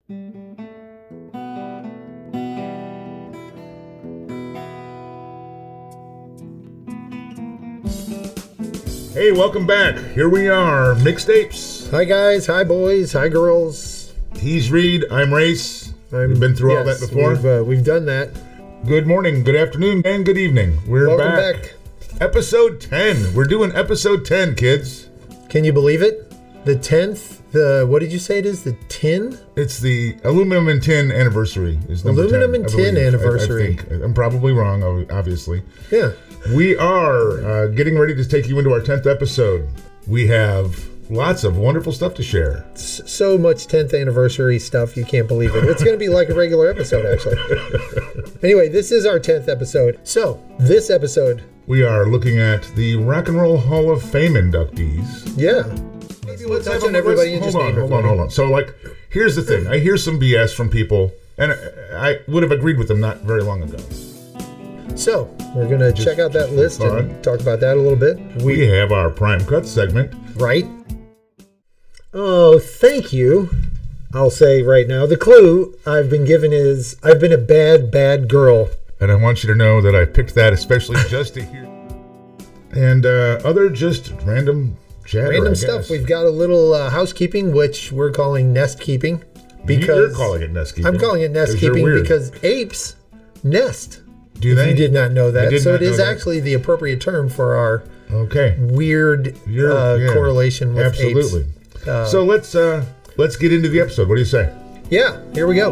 Hey, welcome back. Here we are, Mixed Apes. Hi guys, hi boys, hi girls. He's Reed, I'm Race. We've been through all that before. We've done that. Good morning, good afternoon, and good evening. Welcome back. Episode 10. We're doing episode 10, kids. Can you believe it? The 10th, what did you say it is? The tin? It's the aluminum and tin anniversary. Is number aluminum 10, and tin anniversary. I think. I'm probably wrong, obviously. Yeah. We are getting ready to take you into our 10th episode. We have lots of wonderful stuff to share. So much 10th anniversary stuff, you can't believe it. It's going to be like a regular episode, actually. Anyway, this is our 10th episode. So, this episode, we are looking at the Rock and Roll Hall of Fame inductees. Yeah. Maybe we'll touch on everybody and just name everybody. Hold on. So, here's the thing. I hear some BS from people, and I would have agreed with them not very long ago. So, we're going to check out that list and talk about that a little bit. We have our Prime Cut segment. Right. Oh, thank you. I'll say right now, the clue I've been given is I've been a bad girl. And I want you to know that I picked that especially just to hear. And other just random chatter, Random stuff. We've got a little housekeeping, which we're calling nest keeping. You're calling it nest keeping. I'm calling it nest keeping because apes nest. Do they? You did not know that. So it is actually the appropriate term for our weird correlation with apes. Absolutely. So let's get into the episode. What do you say? Yeah, here we go.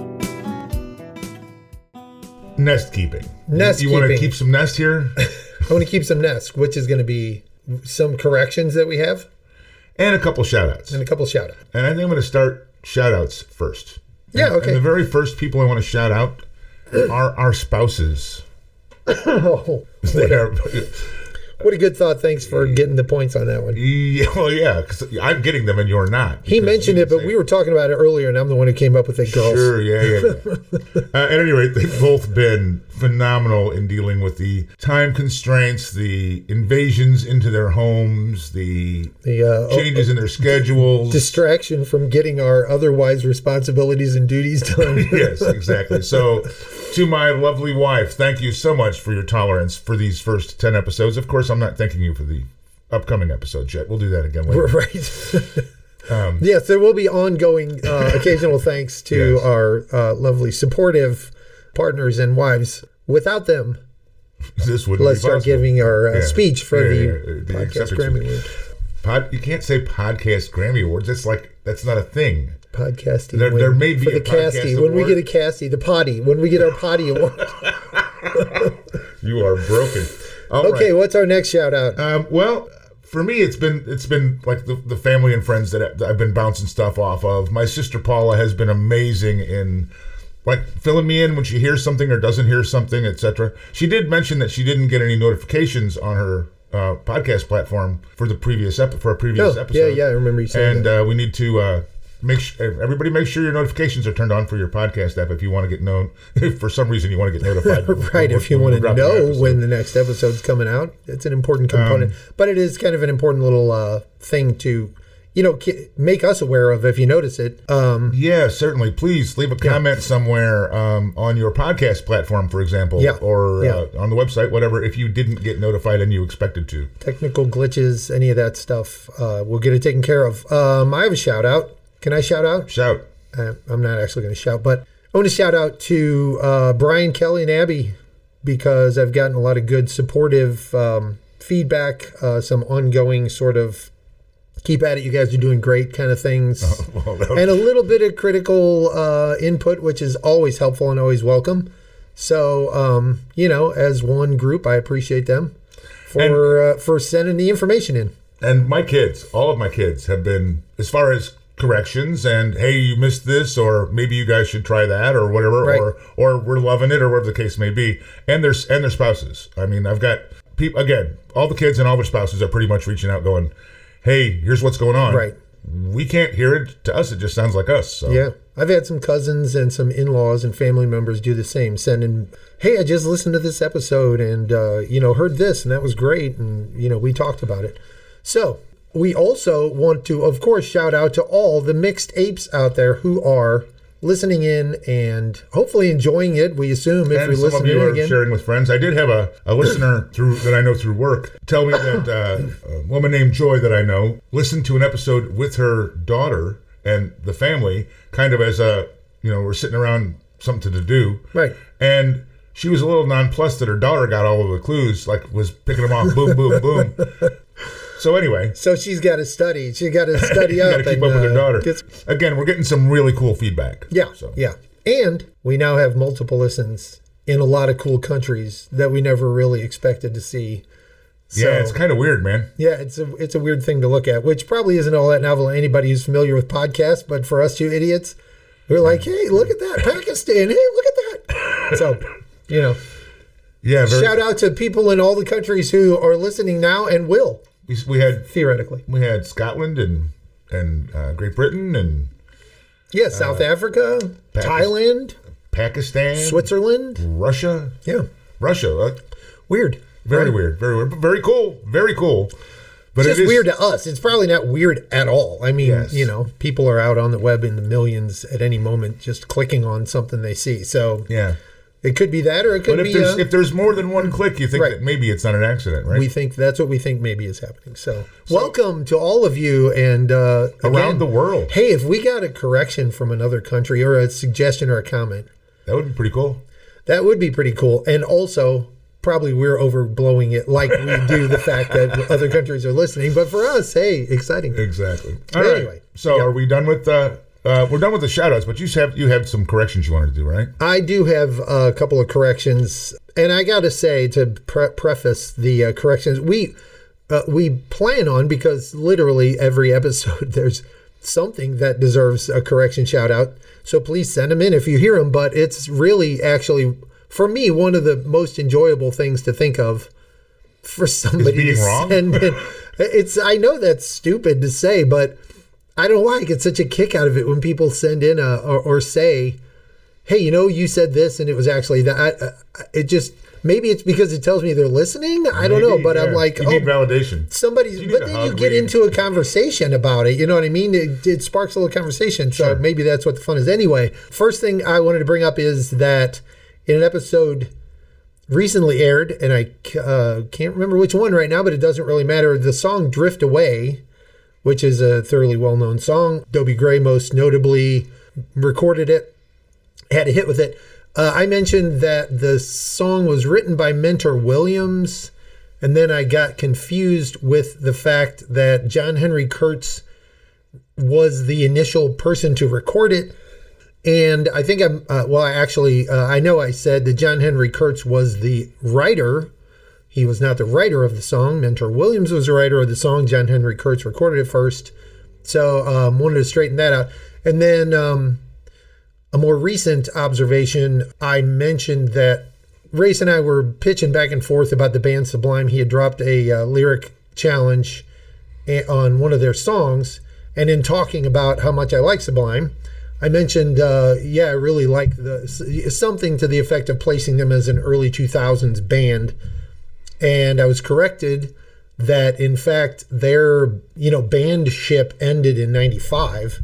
Nest keeping. You want to keep some nest here? I want to keep some nest, which is going to be some corrections that we have. And a couple shout-outs. And I think I'm going to start shout-outs first. Yeah, okay. And the very first people I want to shout out are our spouses. Oh, what a good thought. Thanks for getting the points on that one. Yeah, well, yeah, because I'm getting them and you're not. He mentioned it, but we were talking about it earlier, and I'm the one who came up with it, girls. Sure, yeah. At any rate, they've both been phenomenal in dealing with the time constraints, the invasions into their homes, the changes in their schedules. Distraction from getting our otherwise responsibilities and duties done. Yes, exactly. So, to my lovely wife, thank you so much for your tolerance for these first 10 episodes. Of course, I'm not thanking you for the upcoming episodes yet. We'll do that again later. Right. Yes, there will be ongoing occasional thanks to our lovely supportive partners and wives. Without them, this wouldn't let's be start giving our speech for the Podcast Grammy Award. You can't say Podcast Grammy Awards. That's not a thing. Podcasting. There may be for the Casty. When we get a Casty, when we get our potty award. You are broken. Okay, what's our next shout out? Well, for me, it's been like the family and friends that I've been bouncing stuff off of. My sister Paula has been amazing in like filling me in when she hears something or doesn't hear something, etc. She did mention that she didn't get any notifications on her podcast platform for a previous episode. Yeah, I remember you saying that. And we need to everybody make sure your notifications are turned on for your podcast app if you want to get known. If for some reason you want to get notified. Right, if you want to know when the next episode's coming out. It's an important component. But it is kind of an important little thing to, make us aware of if you notice it. Yeah, certainly. Please leave a comment somewhere on your podcast platform, for example, or on the website, whatever, if you didn't get notified and you expected to. Technical glitches, any of that stuff, we'll get it taken care of. I have a shout out. Can I shout out? Shout. I'm not actually going to shout, but I want to shout out to Brian, Kelly, and Abby because I've gotten a lot of good supportive feedback, some ongoing sort of keep at it, you guys are doing great kind of things, and a little bit of critical input, which is always helpful and always welcome. So, as one group, I appreciate them for sending the information in. And all of my kids have been, as far as corrections and hey, you missed this, or maybe you guys should try that, or whatever, right. or we're loving it, or whatever the case may be, and their spouses. I mean, I've got people again. All the kids and all their spouses are pretty much reaching out, going, "Hey, here's what's going on." Right. We can't hear it. To us, it just sounds like us. So. Yeah, I've had some cousins and some in-laws and family members do the same, sending, "Hey, I just listened to this episode and heard this, and that was great, and we talked about it." So. We also want to, of course, shout out to all the mixed apes out there who are listening in and hopefully enjoying it. We assume if And you're some of listening you in are again. sharing with friends. I did have a listener that I know through work tell me that a woman named Joy that I know listened to an episode with her daughter and the family, kind of as we're sitting around something to do. Right. And she was a little nonplussed that her daughter got all of the clues, like was picking them off, boom, boom, boom. So anyway. So she's got to study. She's got to study up. Got to keep up with her daughter. Again, we're getting some really cool feedback. Yeah, yeah. And we now have multiple listens in a lot of cool countries that we never really expected to see. So, yeah, it's kind of weird, man. Yeah, it's a weird thing to look at, which probably isn't all that novel to anybody who's familiar with podcasts, but for us two idiots, we're like, hey, look at that. Pakistan. Hey, look at that. So, Yeah, shout out to people in all the countries who are listening now and will. We had theoretically. We had Scotland and Great Britain and South Africa, Thailand, Pakistan, Switzerland, Russia. Yeah, Russia. Weird. Very weird. Very weird. But very cool. Very cool. But it's just weird to us. It's probably not weird at all. I mean, people are out on the web in the millions at any moment just clicking on something they see. So yeah. It could be that, or it could be... But if there's more than one click, you think that maybe it's not an accident, right? That's what we think maybe is happening. So welcome to all of you and... around the world. Hey, if we got a correction from another country or a suggestion or a comment... That would be pretty cool. That would be pretty cool. And also, probably we're overblowing it like we do the fact that other countries are listening. But for us, hey, exciting. Exactly. Anyway. Right. So are we done with... we're done with the shout-outs, but you have some corrections you wanted to do, right? I do have a couple of corrections, and I got to say, to preface the corrections, we plan on, because literally every episode there's something that deserves a correction shout-out, so please send them in if you hear them, but it's really actually, for me, one of the most enjoyable things to think of for somebody to send in. I know that's stupid to say, but... I don't know why I get such a kick out of it when people send in or say, hey, you said this and it was actually that. It just, maybe it's because it tells me they're listening. I don't know, but I'm like, you need validation. But then you get into a conversation about it. You know what I mean? It sparks a little conversation. So maybe that's what the fun is. Anyway, first thing I wanted to bring up is that in an episode recently aired, and I can't remember which one right now, but it doesn't really matter. The song Drift Away, which is a thoroughly well-known song. Dobie Gray most notably recorded it, had a hit with it. I mentioned that the song was written by Mentor Williams, and then I got confused with the fact that John Henry Kurtz was the initial person to record it. And I think I know I said that John Henry Kurtz was the writer. He was not the writer of the song. Mentor Williams was the writer of the song. John Henry Kurtz recorded it first. So wanted to straighten that out. And then a more recent observation, I mentioned that Race and I were pitching back and forth about the band Sublime. He had dropped a lyric challenge on one of their songs. And in talking about how much I like Sublime, I mentioned, I really like something to the effect of placing them as an early 2000s band. And I was corrected that, in fact, their bandship ended in 95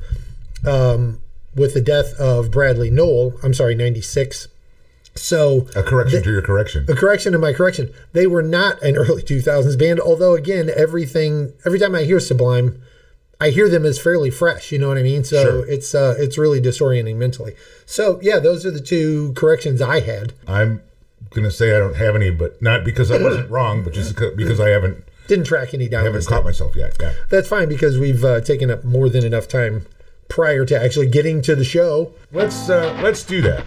with the death of Bradley Nowell. I'm sorry, 96. So a correction to your correction. A correction to my correction. They were not an early 2000s band, although, again, every time I hear Sublime, I hear them as fairly fresh. You know what I mean? So it's really disorienting mentally. So, yeah, those are the two corrections I had. I'm going to say I don't have any, but not because I wasn't wrong, but just because I didn't track any down. I haven't caught myself yet. Yeah, that's fine because we've taken up more than enough time prior to actually getting to the show. Let's do that.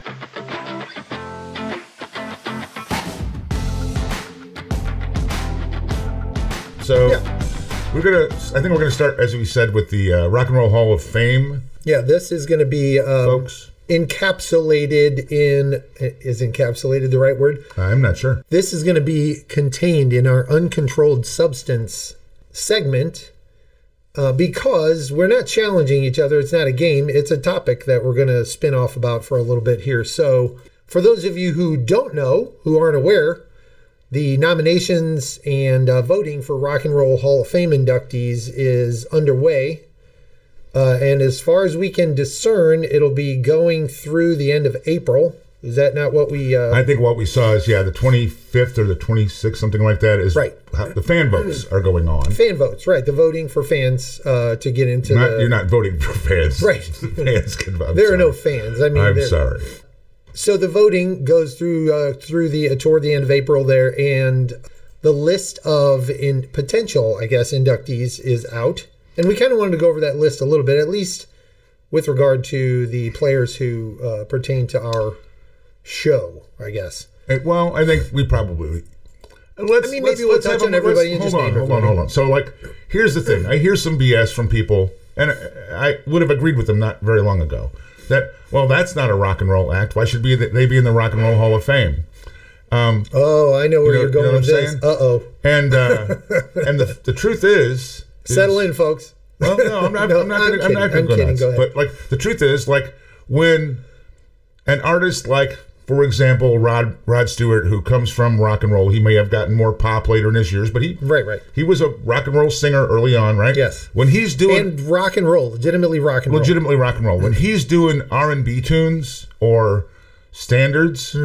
So I think we're gonna start, as we said, with the Rock and Roll Hall of Fame. Yeah, this is going to be folks. Encapsulated in, is encapsulated the right word? I'm not sure. This is going to be contained in our uncontrolled substance segment because we're not challenging each other. It's not a game. It's a topic that we're going to spin off about for a little bit here. So for those of you who don't know, who aren't aware, the nominations and voting for Rock and Roll Hall of Fame inductees is underway. And as far as we can discern, it'll be going through the end of April. Is that not what we... I think what we saw is, the 25th or the 26th, something like that, is right. How the fan votes are going on. Fan votes, right. The voting for fans to get into You're not voting for fans. Right. Fans can vote. There are no fans. I mean, I'm sorry. So the voting goes through toward the end of April there, and the list of potential, I guess, inductees is out. And we kind of wanted to go over that list a little bit, at least with regard to the players who pertain to our show, I guess. Well, I think we probably... maybe we'll touch on everybody and just name everybody. Hold on. So, here's the thing. I hear some BS from people, and I would have agreed with them not very long ago, that, that's not a rock and roll act. Why should they be in the Rock and Roll Hall of Fame? I know where you're going with this. Uh-oh. And the truth is... Settle in, folks. Well, no, I'm not going to go nuts. Go ahead. But, the truth is, when an artist for example, Rod Stewart, who comes from rock and roll, he may have gotten more pop later in his years, but he was a rock and roll singer early on, right? Yes. When he's doing and rock and roll, legitimately rock and roll. When he's doing R&B tunes or standards,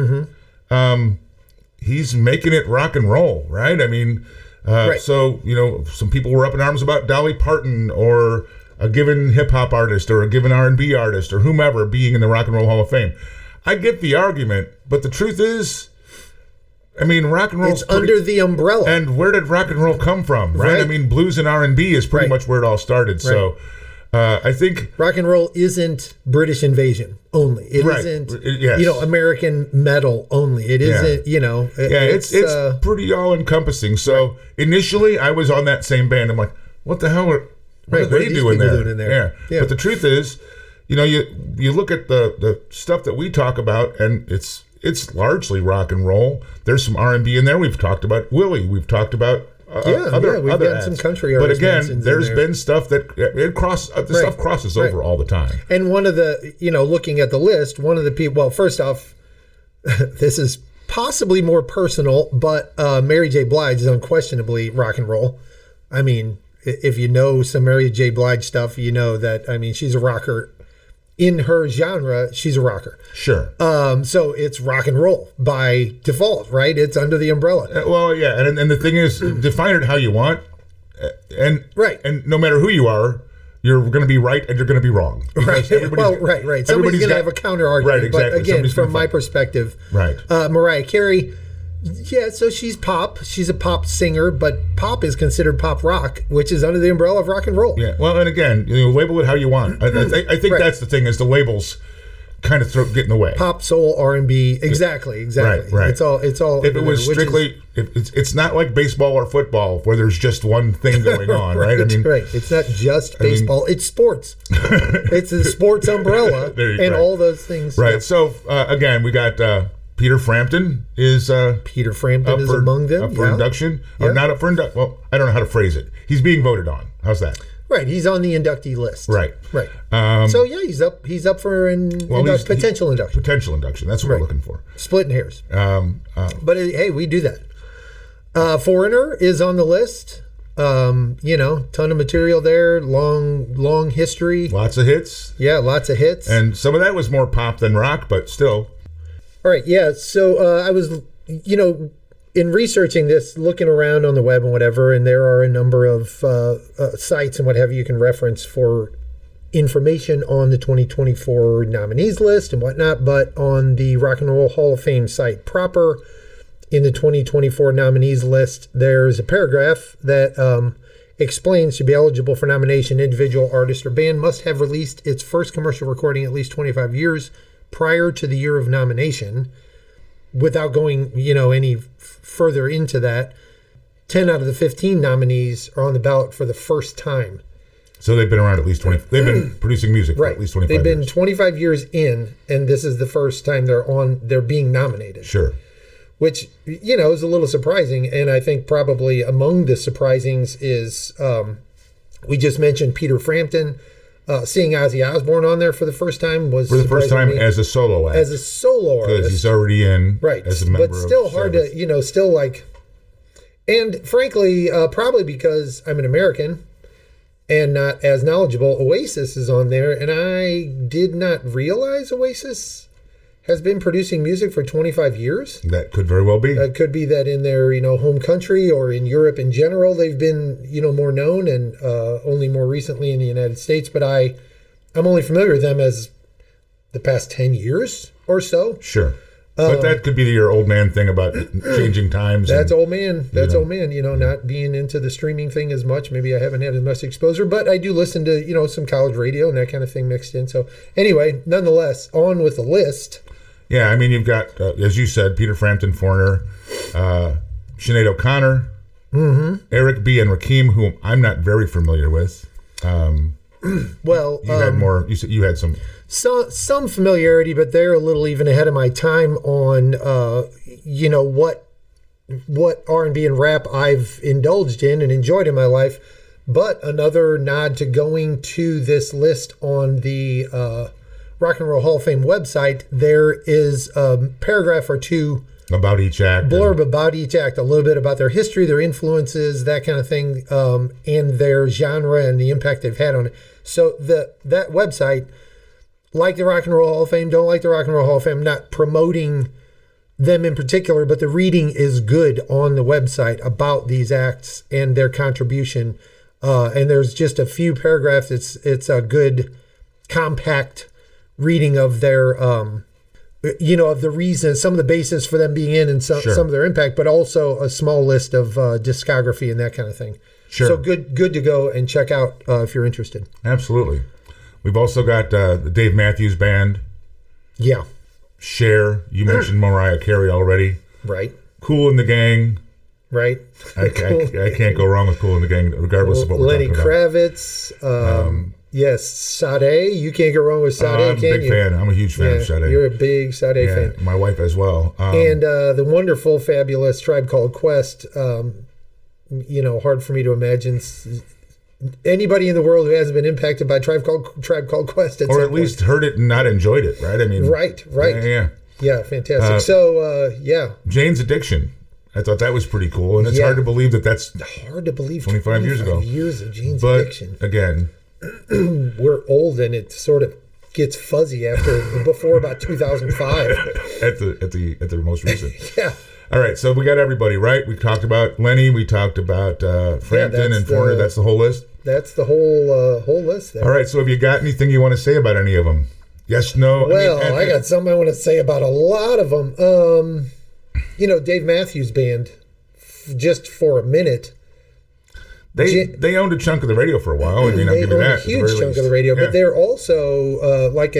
he's making it rock and roll, right? I mean, so some people were up in arms about Dolly Parton or a given hip hop artist or a given R&B artist or whomever being in the Rock and Roll Hall of Fame. I get the argument, but the truth is, rock and roll. It's under the umbrella. And where did rock and roll come from, right? Blues and R&B is pretty much where it all started. Right. So, I think rock and roll isn't British invasion only. It isn't, American metal only. It isn't, it's pretty all encompassing. So initially, I was on that same band. I'm like, what the hell what are they doing there? Yeah. But the truth is, you look at the stuff that we talk about, and it's largely rock and roll. There's some R&B in there. We've talked about Willie. We've talked about other got some country artists. But again, there's been stuff that stuff crosses over all the time. And one of the, looking at the list, one of the people. Well, first off, this is possibly more personal, but Mary J. Blige is unquestionably rock and roll. If you know some Mary J. Blige stuff, you know that she's a rocker. In her genre, she's a rocker. Sure. So it's rock and roll by default, right? It's under the umbrella. And the thing is, define it how you want, and no matter who you are, you're going to be right and you're going to be wrong. Right. Somebody's going to have a counter argument. Right. Exactly. But again, from my perspective, Mariah Carey. Yeah, so she's pop. She's a pop singer, but pop is considered pop rock, which is under the umbrella of rock and roll. Yeah, well, and again, label it how you want. I think that's the thing, is the labels kind of get in the way. Pop, soul, R&B, exactly. Right. It's all. If it was strictly, it's not like baseball or football where there's just one thing going on, right? Right. It's not just baseball. It's sports. It's a sports umbrella, and all those things. Right. Yeah. So again, we got. Peter Frampton is among them. Up for induction. Or not up for induction. Well, I don't know how to phrase it. He's being voted on. How's that? Right. He's on the inductee list. Right. So he's up for potential induction. Potential induction. That's what we're looking for. Splitting hairs. But hey, we do that. Foreigner is on the list. Ton of material there. Long history. Lots of hits. Yeah, lots of hits. And some of that was more pop than rock, but still. All right, yeah. So I was, in researching this, looking around on the web and whatever, and there are a number of sites and what have you can reference for information on the 2024 nominees list and whatnot. But on the Rock and Roll Hall of Fame site proper, in the 2024 nominees list, there's a paragraph that explains to be eligible for nomination, individual artist or band must have released its first commercial recording at least 25 years prior to the year of nomination. Without going, any further into that, 10 out of the 15 nominees are on the ballot for the first time. So they've been around at least 20. They've been producing music for at least 25 years. They've been 25 years in, and this is the first time they're being nominated. Sure. Which, is a little surprising. And I think probably among the surprisings is we just mentioned Peter Frampton. Seeing Ozzy Osbourne on there for the first time was as a solo act. As a solo artist. Because he's already in as a member of But still hard to, and frankly, probably because I'm an American and not as knowledgeable, Oasis is on there, and I did not realize Oasis has been producing music for 25 years. That could very well be. It could be that in their home country or in Europe in general, they've been more known, and only more recently in the United States. But I'm only familiar with them as the past 10 years or so. Sure. But that could be your old man thing about changing times. That's old man. That's old man, not being into the streaming thing as much. Maybe I haven't had as much exposure, but I do listen to, some college radio and that kind of thing mixed in. So anyway, nonetheless, on with the list. Yeah, I mean, you've got, as you said, Peter Frampton, Foreigner, Sinead O'Connor, Eric B. and Rakim, whom I'm not very familiar with. Well, you had more. You said you had some familiarity, but they're a little even ahead of my time on what R&B and rap I've indulged in and enjoyed in my life. But another nod to going to this list on the Rock and Roll Hall of Fame website, there is a paragraph or two about each act, blurb about each act, a little bit about their history, their influences, that kind of thing, and their genre and the impact they've had on it. So that website, like the Rock and Roll Hall of Fame, don't like the Rock and Roll Hall of Fame, I'm not promoting them in particular, but the reading is good on the website about these acts and their contribution. And there's just a few paragraphs. It's a good compact reading of their of the reasons, some of the basis for them being in, and some of their impact, but also a small list of discography and that kind of thing. Sure. So good to go and check out if you're interested. Absolutely. We've also got the Dave Matthews Band. Yeah. Cher. You mentioned Mariah Carey already. Right. Kool and the Gang. Right. I can't go wrong with Kool and the Gang, regardless of what we're Lenny talking Kravitz. Yes, Sade. You can't go wrong with Sade, I'm a big fan. I'm a huge fan of Sade. You're a big Sade fan. My wife as well. And the wonderful, fabulous Tribe Called Quest. Hard for me to imagine anybody in the world who hasn't been impacted by Tribe Called Quest or at least heard it and not enjoyed it, right? I mean, right. Yeah, fantastic. Jane's Addiction. I thought that was pretty cool, and it's hard to believe that's hard to believe 25 years ago. Years of Jane's Addiction. Again, we're old, and it sort of gets fuzzy before about 2005. at the most recent. Yeah. All right, so we got everybody, right? We talked about Lenny. We talked about Frampton and Foreigner. That's the whole list? That's the whole list there. All right, so have you got anything you want to say about any of them? Yes, no? Well, I got something I want to say about a lot of them. Dave Matthews Band, just for a minute. They owned a chunk of the radio for a while. I mean, I'll give you that. A huge chunk of the radio, but they're also like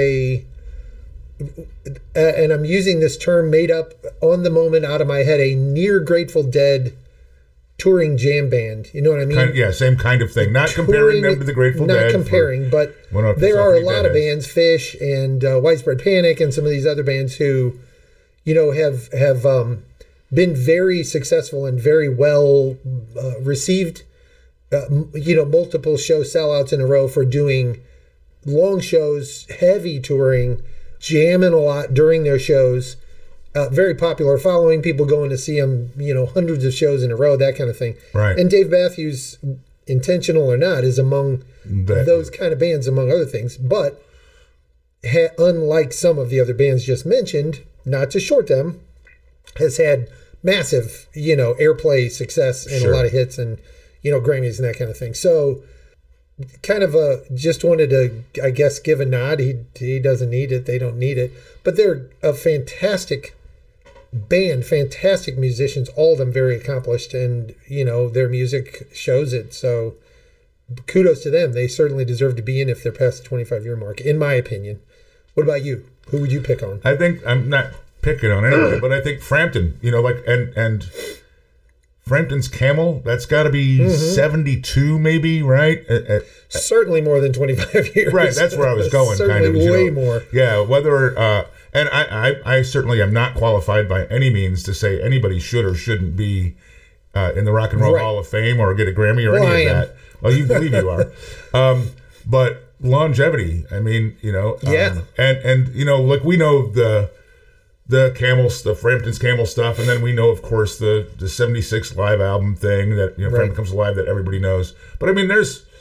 and I'm using this term made up on the moment out of my head, a near Grateful Dead touring jam band. You know what I mean? Same kind of thing. Not comparing them to the Grateful Dead. Not comparing, but there are a lot of bands, Fish and Widespread Panic and some of these other bands who, have been very successful and very well received. Multiple show sellouts in a row for doing long shows, heavy touring, jamming a lot during their shows, very popular following, people going to see them, hundreds of shows in a row, that kind of thing. Right. And Dave Matthews, intentional or not, is among those kind of bands, among other things. But unlike some of the other bands just mentioned, not to short them, has had massive, airplay success and a lot of hits and, Grammys and that kind of thing. So kind of just wanted to, I guess, give a nod. He doesn't need it. They don't need it. But they're a fantastic band, fantastic musicians, all of them very accomplished, and, their music shows it. So kudos to them. They certainly deserve to be in if they're past the 25-year mark, in my opinion. What about you? Who would you pick on? I think I'm not picking on anybody, but I think Frampton, and Frampton's Camel, that's got to be 72 maybe, right? Certainly more than 25 years. Right, that's where I was going. Certainly kind of, way more. Yeah, whether, and I certainly am not qualified by any means to say anybody should or shouldn't be in the Rock and Roll Hall of Fame or get a Grammy or any of that. Well, you believe you are. But longevity, I mean, and like we know the Camels, the Frampton's Camel stuff, and then we know, of course, the 76 live album thing that Frampton Comes Alive that everybody knows. But I mean, there's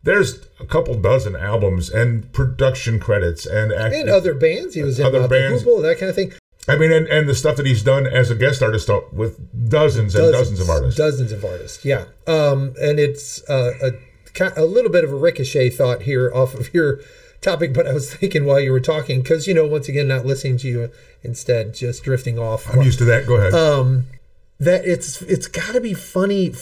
there's a couple dozen albums and production credits and other bands. He was in other bands, Hoople, that kind of thing. I mean, and the stuff that he's done as a guest artist with dozens and dozens of artists. Dozens of artists, yeah. And it's a little bit of a ricochet thought here off of your topic, but I was thinking while you were talking, because, once again, not listening to you, instead just drifting off. I'm used to that. Go ahead. That it's got to be funny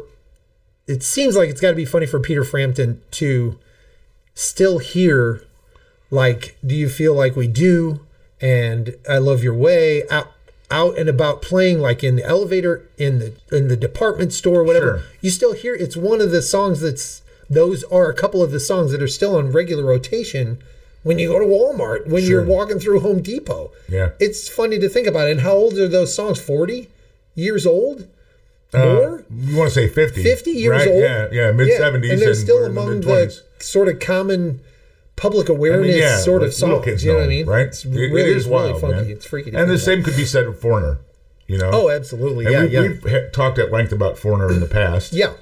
it seems like it's got to be funny for Peter Frampton to still hear, like, Do You Feel Like We Do? And I Love Your Way, out and about playing, like in the elevator, in the department store, whatever. Sure. You still hear it's one of the songs those are a couple of the songs that are still on regular rotation when you go to Walmart, when you're walking through Home Depot. Yeah. It's funny to think about it. And how old are those songs? 40 years old? More? You want to say 50. 50 years right? old? Yeah, mid-70s. And they're still among the sort of common public awareness sort of songs. You know what I mean? Right? It's really, it is wild, really funky. Man. It's freaky. And the same could be said of Foreigner. Oh, absolutely. And we've talked at length about Foreigner in the past. Yeah.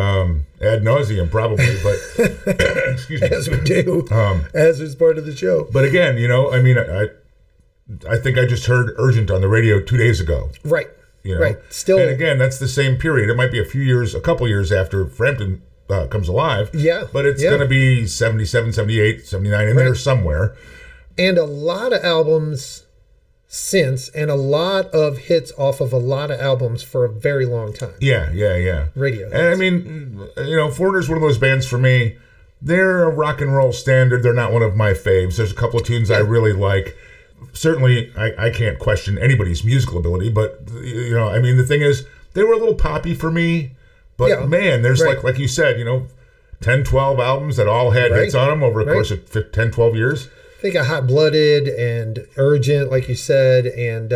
Ad nauseum, probably, but excuse me. As we do, as is part of the show. But again, I mean, I think I just heard Urgent on the radio 2 days ago. Right. Right. Still, and again, that's the same period. It might be a couple years after Frampton comes alive. Yeah. But it's going to be 77, 78, 79, in there somewhere. And a lot of albums since, and a lot of hits off of a lot of albums for a very long time. Yeah. Radio hits. And I mean, Foreigner's one of those bands for me. They're a rock and roll standard. They're not one of my faves. There's a couple of tunes I really like. Certainly, I can't question anybody's musical ability, but, I mean, the thing is, they were a little poppy for me. But, man, there's like you said, 10, 12 albums that all had hits on them over the course of 10, 12 years. Think of Hot Blooded and Urgent, like you said, and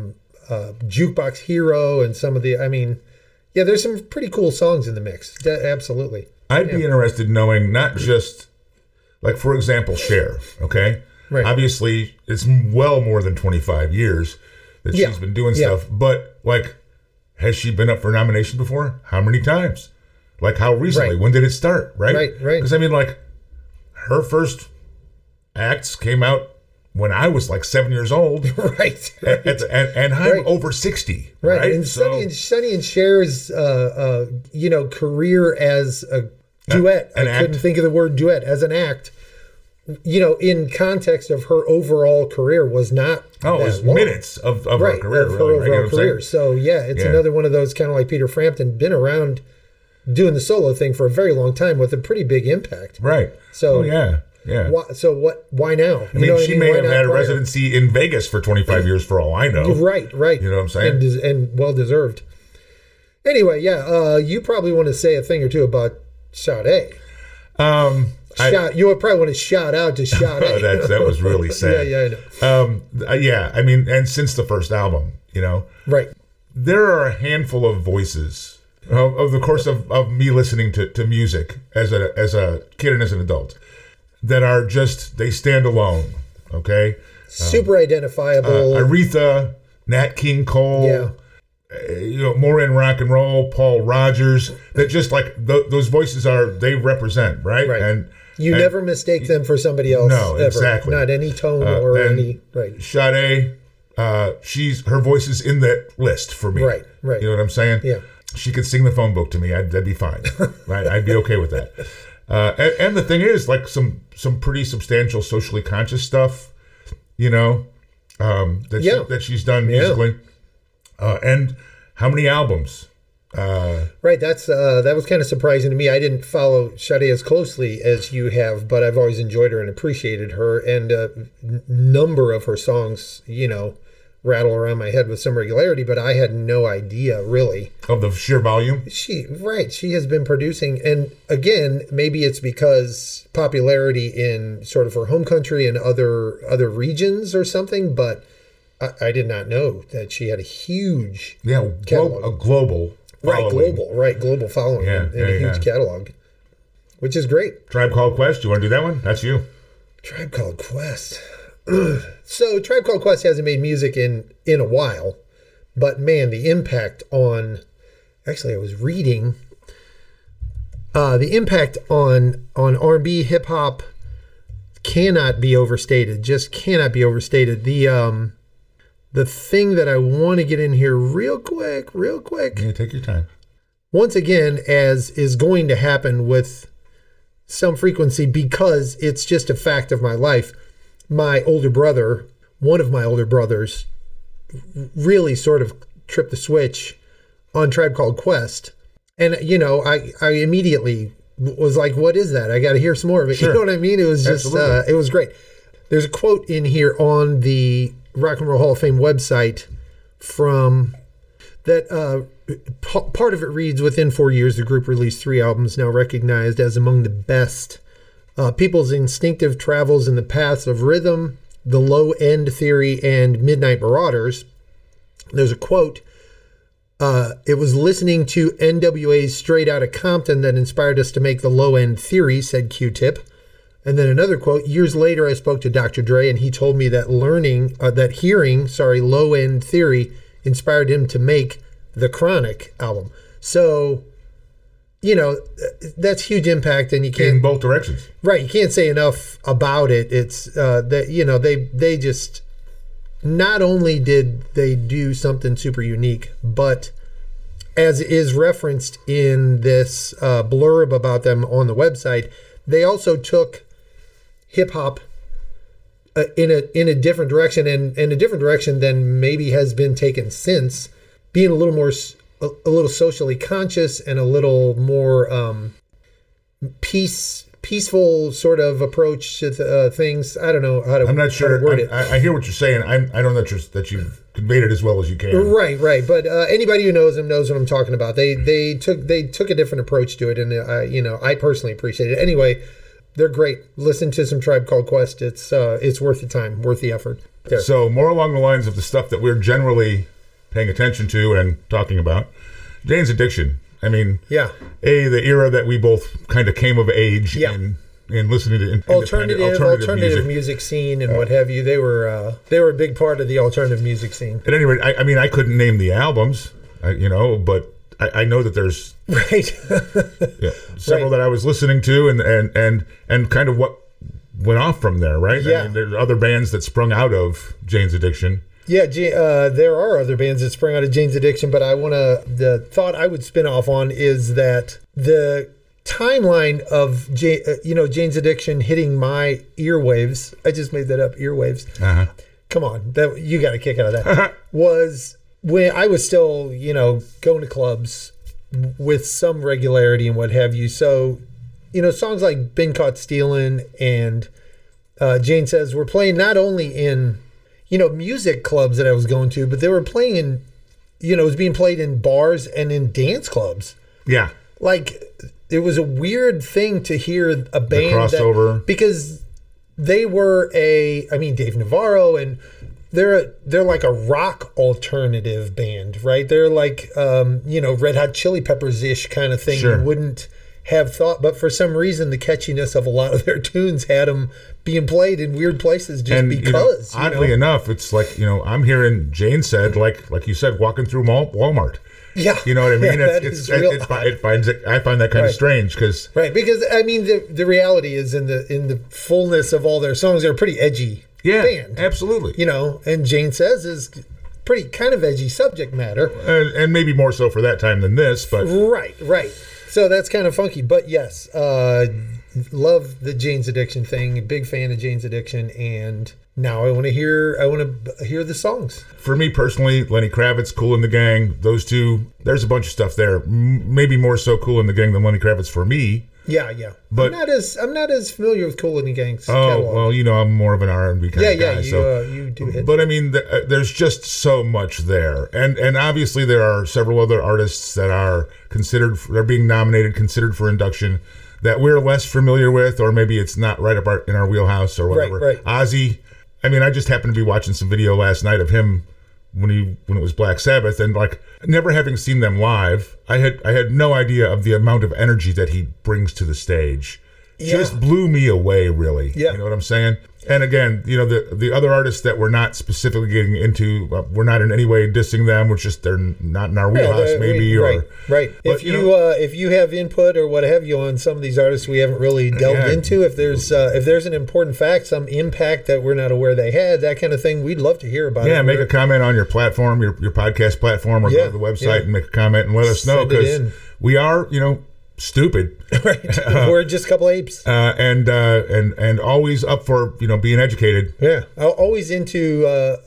Jukebox Hero and some of the, there's some pretty cool songs in the mix. Absolutely. I'd be interested in knowing not just, like, for example, Cher, okay? Right. Obviously, it's well more than 25 years that she's been doing stuff. But, like, has she been up for nomination before? How many times? Like, how recently? When did it start? Right. Because, I mean, like, her first acts came out when I was like 7 years old. Right. And I'm over 60. Right. And Sonny and Cher's, career as a duet. I couldn't think of the word duet as an act. In context of her overall career was not it was long. Minutes of her career. Of her overall career. So, it's another one of those kind of like Peter Frampton, been around doing the solo thing for a very long time with a pretty big impact. Right. So, yeah. Why now? I mean, she may have had a residency in Vegas for 25 years for all I know. Right. You know what I'm saying? And well-deserved. Anyway, you probably want to say a thing or two about Sade. You would probably want to shout out to Sade. That was really sad. I know. I mean, and since the first album, Right. There are a handful of voices of the course of me listening to music as a kid and as an adult that are just, they stand alone, okay? Super identifiable. Aretha, Nat King Cole, more in rock and roll, Paul Rogers, that just like those voices they represent, right? And you never mistake them for somebody else. No, ever. Exactly. Not any tone or any, right. Sade, her voice is in that list for me. Right. You know what I'm saying? Yeah. She could sing the phone book to me. That'd be fine. Right? I'd be okay with that. And the thing is, like some pretty substantial socially conscious stuff, that she's done musically. And how many albums? Right. That was kind of surprising to me. I didn't follow Sade as closely as you have, but I've always enjoyed her and appreciated her. And a number of her songs, rattle around my head with some regularity, but I had no idea really of the sheer volume. She has been producing, and again, maybe it's because popularity in sort of her home country and other regions or something, but I did not know that she had a huge catalog. A global following. global following and a huge catalog, which is great. Tribe Called Quest, you want to do that one? That's you. Tribe Called Quest. So Tribe Called Quest hasn't made music in a while, but man, the impact on, actually I was reading The impact on R&B, hip hop cannot be overstated. Just cannot be overstated. The thing that I want to get in here real quick. Yeah, take your time. Once again, as is going to happen with some frequency because it's just a fact of my life, my older brother, one of my older brothers, really sort of tripped the switch on Tribe Called Quest. And, I immediately was like, what is that? I got to hear some more of it. Sure. You know what I mean? It was just, it was great. There's a quote in here on the Rock and Roll Hall of Fame website from that, part of it reads, within 4 years, the group released 3 albums now recognized as among the best. People's instinctive travels in the paths of rhythm, the Low End Theory, and Midnight Marauders. There's a quote. It was listening to NWA's Straight Outta Compton that inspired us to make the Low End Theory, said Q-Tip. And then another quote, years later, I spoke to Dr. Dre, and he told me that hearing Low End Theory inspired him to make the Chronic album. So, that's huge impact, and you can't... In both directions. Right, you can't say enough about it. It's, that they just... Not only did they do something super unique, but as is referenced in this blurb about them on the website, they also took hip-hop in a different direction, and in a different direction than maybe has been taken since, being a little socially conscious and a little more peaceful sort of approach to things. I don't know how to. I'm not sure. How to word it. I hear what you're saying. I don't know that you've conveyed it as well as you can. Right. But anybody who knows them knows what I'm talking about. They took a different approach to it, and I personally appreciate it. Anyway, they're great. Listen to some Tribe Called Quest. It's worth the time, worth the effort. There. So more along the lines of the stuff that we're generally paying attention to and talking about, Jane's Addiction. I mean, yeah. The era that we both kind of came of age in listening to alternative music scene and what have you. They were a big part of the alternative music scene. At any rate, I couldn't name the albums, but I know that there's several that I was listening to and kind of what went off from there, right? Yeah. I mean, there's other bands that sprung out of Jane's Addiction. Yeah, there are other bands that sprang out of Jane's Addiction, but the thought I would spin off on is that the timeline of Jane's Addiction hitting my earwaves, I just made that up, earwaves. Uh-huh. Come on, you got a kick out of that. Was when I was still, going to clubs with some regularity and what have you. So, songs like Been Caught Stealing and Jane Says were playing not only in music clubs that I was going to, but they were playing in, it was being played in bars and in dance clubs. Yeah. Like, it was a weird thing to hear a band the crossover. Because they were Dave Navarro, and they're like a rock alternative band, right? They're like, Red Hot Chili Peppers-ish kind of thing. Sure. You wouldn't have thought, but for some reason the catchiness of a lot of their tunes had them being played in weird places just because. Oddly enough, it's like, I'm hearing Jane Said, like you said, walking through Walmart. Yeah. You know what I mean? Yeah, I find that kind of strange because because the reality is in the fullness of all their songs, they're a pretty edgy band. Absolutely. And Jane Says is pretty kind of edgy subject matter. And maybe more so for that time than this, but right. So that's kind of funky, but yes, love the Jane's Addiction thing. Big fan of Jane's Addiction, and now I want to hear the songs. For me personally, Lenny Kravitz, Kool and the Gang, those two. There's a bunch of stuff there. Maybe more so Kool and the Gang than Lenny Kravitz for me. Yeah. But I'm not as familiar with Kool and the Gang's catalog. Well, I'm more of an R&B kind of guy. You do hit. But there's just so much there, and obviously there are several other artists that are they're being nominated, considered for induction, that we're less familiar with, or maybe it's not right up in our wheelhouse or whatever. Right. Ozzy. I just happened to be watching some video last night of him when it was Black Sabbath, and never having seen them live, I had no idea of the amount of energy that he brings to the stage. just blew me away, really. Yeah. You know what I'm saying? And again, you know, the other artists that we're not specifically getting into, we're not in any way dissing them. We're just, they're not in our wheelhouse, maybe. Right. But, if you have input or what have you on some of these artists we haven't really delved into, if there's an important fact, some impact that we're not aware they had, that kind of thing, we'd love to hear about it. Yeah, make a comment on your platform, your podcast platform, or go to the website and make a comment and let us know, because we are, stupid. Right. We're just a couple apes. And always up for, being educated. Yeah. Always into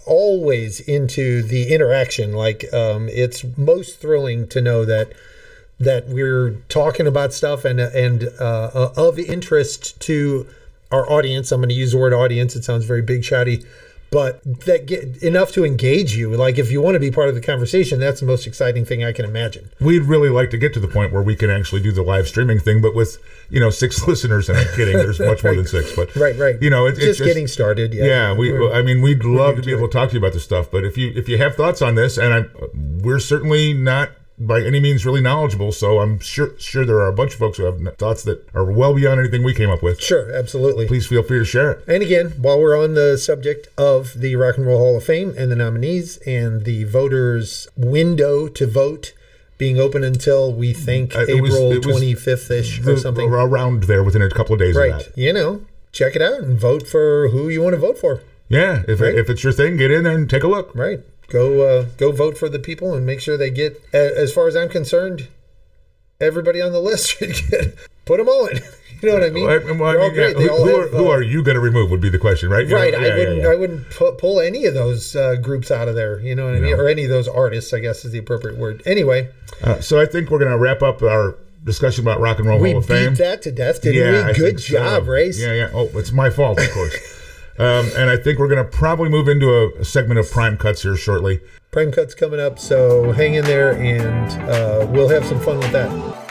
the interaction. Like, it's most thrilling to know that we're talking about stuff and of interest to our audience. I'm going to use the word audience. It sounds very big shotty. But that get enough to engage you. Like, if you want to be part of the conversation, that's the most exciting thing I can imagine. We'd really like to get to the point where we can actually do the live streaming thing, but with 6 listeners, and I'm kidding, there's much more than 6. But right. It's just getting started. Yeah. We'd love to be able to talk to you about this stuff. But if you have thoughts on this, and we're certainly not by any means really knowledgeable, so I'm sure there are a bunch of folks who have thoughts that are well beyond anything we came up with. Sure, absolutely. Please feel free to share it. And again, while we're on the subject of the Rock and Roll Hall of Fame and the nominees and the voters' window to vote being open until we think April 25th-ish or something. Around there within a couple of days of that. Check it out and vote for who you want to vote for. Yeah, if it's your thing, get in there and take a look. Right. Go vote for the people and make sure they get, as far as I'm concerned, everybody on the list should put them all in. You know what I mean? Who are you going to remove would be the question, right? Right. I wouldn't pull any of those groups out of there. You know what I mean? Or any of those artists, I guess is the appropriate word. Anyway. So I think we're going to wrap up our discussion about Rock and Roll Hall of Fame. We beat that to death, didn't we? Good job, Race. Yeah. Oh, it's my fault, of course. And I think we're going to probably move into a segment of Prime Cuts here shortly. Prime Cuts coming up, so hang in there, and we'll have some fun with that.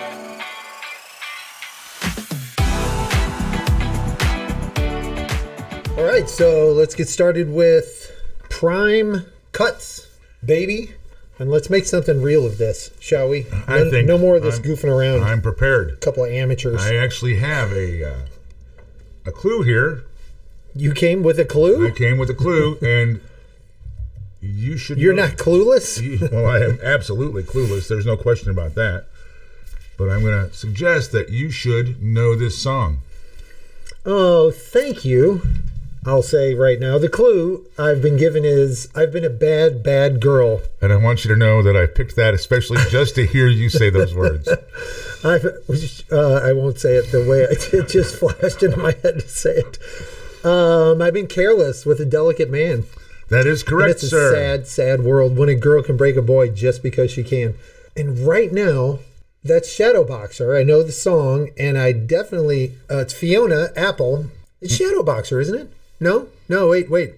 All right, so let's get started with Prime Cuts, baby. And let's make something real of this, shall we? I think no more of this goofing around. I'm prepared. A couple of amateurs. I actually have a clue here. You came with a clue? I came with a clue, and you should... You're not clueless? Well, I am absolutely clueless. There's no question about that. But I'm going to suggest that you should know this song. Oh, thank you. I'll say right now, the clue I've been given is I've been a bad, bad girl. And I want you to know that I picked that especially just to hear you say those words. I won't say it the way it just flashed into my head to say it. I've been careless with a delicate man. That is correct, sir. It's a sad, sad world when a girl can break a boy just because she can. And right now, that's Shadowboxer. I know the song, and I definitely... it's Fiona Apple. It's Shadowboxer, isn't it? No, wait.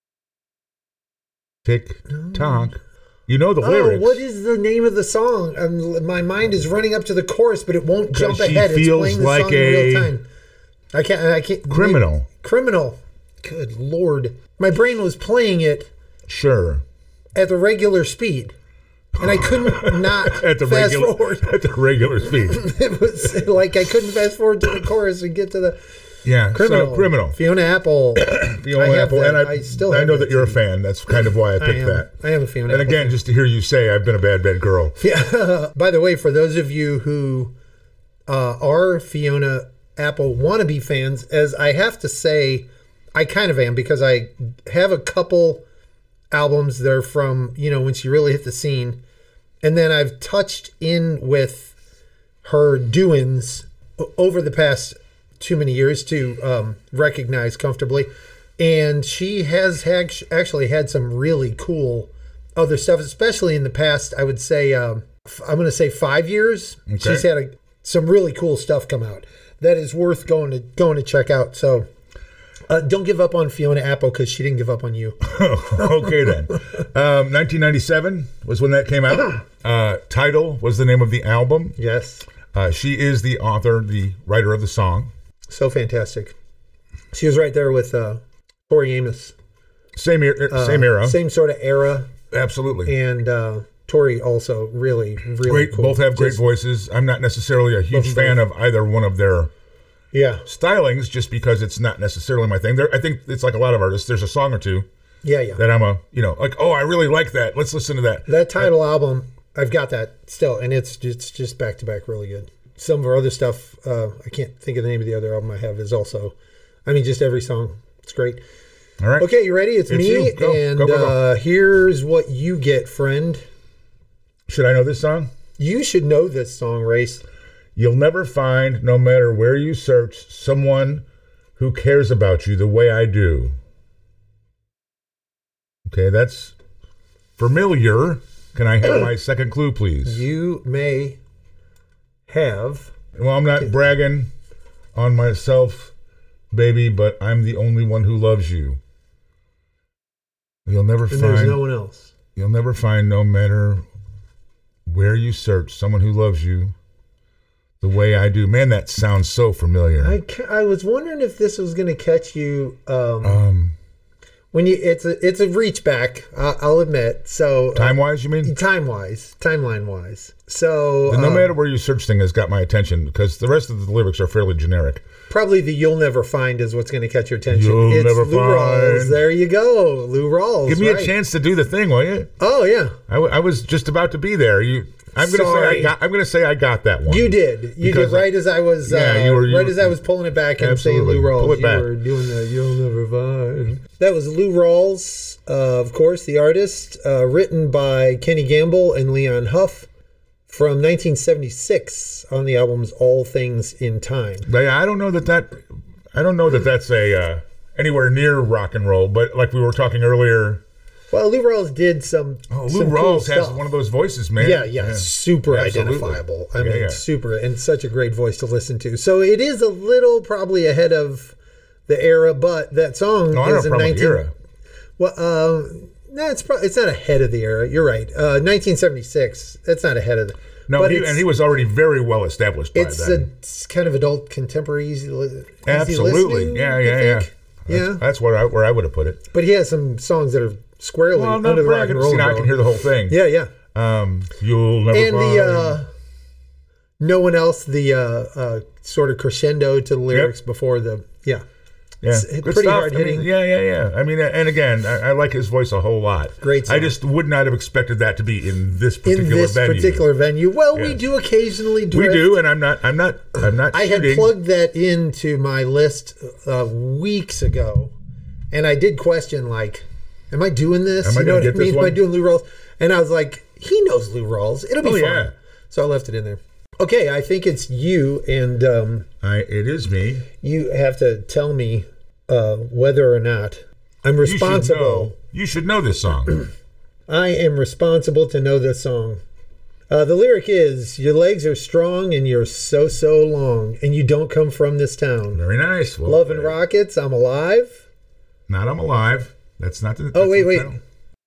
Tick-tock. You know the lyrics. What is the name of the song? My mind is running up to the chorus, but it won't jump ahead. It's playing the song in real time. I can't. Criminal. Good Lord. My brain was playing it. Sure. At the regular speed. And I couldn't not fast forward. At the regular speed. It was like I couldn't fast forward to the chorus and get to the... Yeah, Criminal. Fiona Apple. Fiona Apple. And I know that you're a fan. That's kind of why I picked that. I am a Fiona Apple. And again, just to hear you say, I've been a bad, bad girl. Yeah. By the way, for those of you who are Fiona Apple wannabe fans, as I have to say, I kind of am, because I have a couple albums that are from, when she really hit the scene. And then I've touched in with her doings over the past too many years to recognize comfortably. And she has actually had some really cool other stuff, especially in the past, I would say, I'm going to say 5 years. Okay. She's had some really cool stuff come out that is worth going to check out. So don't give up on Fiona Apple, because she didn't give up on you. Okay, then. 1997 was when that came out. Title was the name of the album. Yes. She is the author, the writer of the song. So fantastic. She was right there with Tori Amos. Same era. Same sort of era. Absolutely. And Tori also really, really great. Cool. Both have great voices. I'm not necessarily a huge fan of either one of their Yeah. Stylings, just because it's not necessarily my thing. I think it's like a lot of artists. There's a song or two Yeah, yeah. that I'm like, oh, I really like that. Let's listen to that. That title album, I've got that still, and it's just back to back really good. Some of our other stuff, I can't think of the name of the other album I have, is also, just every song. It's great. All right. Okay, you ready? It's me, you. Go, and go. Here's what you get, friend. Should I know this song? You should know this song, Race. You'll never find, no matter where you search, someone who cares about you the way I do. Okay, that's familiar. Can I have my second clue, please? You may have. Well, I'm not bragging on myself, baby, but I'm the only one who loves you. You'll never And find. there's no one else. You'll never find, no matter where you search, someone who loves you the way I do. Man, that sounds so familiar. I was wondering if this was going to catch you. When it's a reach back, I'll admit. So time wise, you mean? Timeline wise. So The no matter where you search thing has got my attention because the rest of the lyrics are fairly generic. Probably the "You'll Never Find" is what's going to catch your attention. You'll never Lou find. Rawls. There you go, Lou Rawls. Give me right. a chance to do the thing, will you? Oh yeah, I was just about to be there. I'm Sorry. going to say I got that one. you did. You Because did right as I was. As I was pulling it back and saying Absolutely. Lou Rawls. Pull it back. You were doing the "You'll Never Find." That was Lou Rawls, of course, the artist, written by Kenny Gamble and Leon Huff. From 1976 on the albums All Things in Time. But I don't know that that's a anywhere near rock and roll. But like we were talking earlier, Well, Lou Rawls did some. Lou some Rawls cool has stuff. one of those voices, man. Yeah, super Absolutely. identifiable. Yeah. Super, and such a great voice to listen to. So it is a little probably ahead of the era, but that song No, I don't is have a in problem with the era. Well, no, it's not ahead of the era. You're right. 1976. That's not ahead of the. No, but and he was already very well established by It's then. a kind of adult contemporary. Easy Absolutely. listening, Yeah. you think? Yeah. That's where I would have put it. But he has some songs that are squarely Well, under the rock and roll. I can hear the whole thing. Yeah. You'll never And find. the no one else, the sort of crescendo to the lyrics before the yeah, it's good pretty stuff. hard hitting. Yeah. I mean, and again, I like his voice a whole lot. Great song. I just would not have expected that to be in this particular venue. Well, we Yes. do occasionally drift. We do, and I'm not. I had shooting. plugged that into my list weeks ago, and I did question like, am I doing this? Am I You know gonna what I get this mean? Am I one? doing Lou Rawls? And I was like, he knows Lou Rawls. It'll be Oh, fun. yeah. So I left it in there. Okay, I think it's you, and It is me. you have to tell me whether or not I'm responsible. You should know this song. I am responsible to know this song. The lyric is, your legs are strong and you're so long, and you don't come from this town. Very nice. Well, Love and Rockets, I'm Alive. Not I'm Alive. That's not the. Oh, that's wait. the title.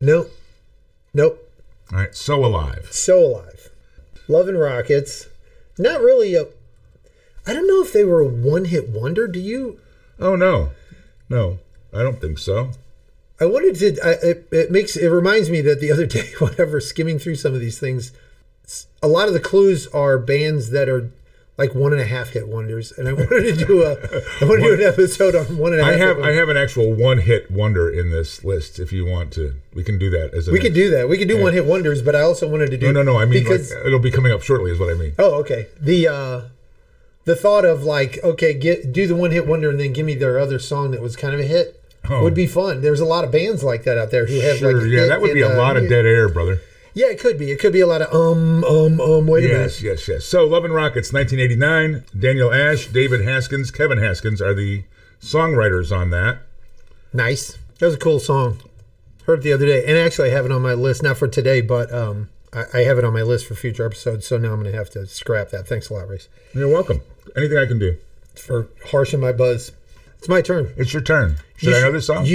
Nope. All right. So Alive. So Alive. Love and Rockets. Not really I don't know if they were a one-hit wonder. Do you? Oh, no. No, I don't think so. I wanted to. It reminds me that the other day, whenever skimming through some of these things, a lot of the clues are bands that are like 1.5 hit wonders, and I wanted to do an episode on 1.5. I have an actual one-hit wonder in this list. If you want to, we can do that as a. We could do that. We could do one-hit wonders, but I also wanted to do. No. I mean, because it'll be coming up shortly, is what I mean. oh, okay. The thought of like, okay, do the one-hit wonder and then give me their other song that was kind of a hit would be fun. There's a lot of bands like that out there who have Sure, like. yeah, that would be a lot of dead air, brother. Yeah, it could be. It could be a lot of wait a minute. Yes. So, Love and Rockets, 1989. Daniel Ash, David Haskins, Kevin Haskins are the songwriters on that. Nice. That was a cool song. Heard it the other day, and actually I have it on my list, not for today, but I have it on my list for future episodes. So now I'm going to have to scrap that. Thanks a lot, Reese, You're welcome. Anything I can do. for harshing my buzz. It's my turn. It's your turn. Should I know this song?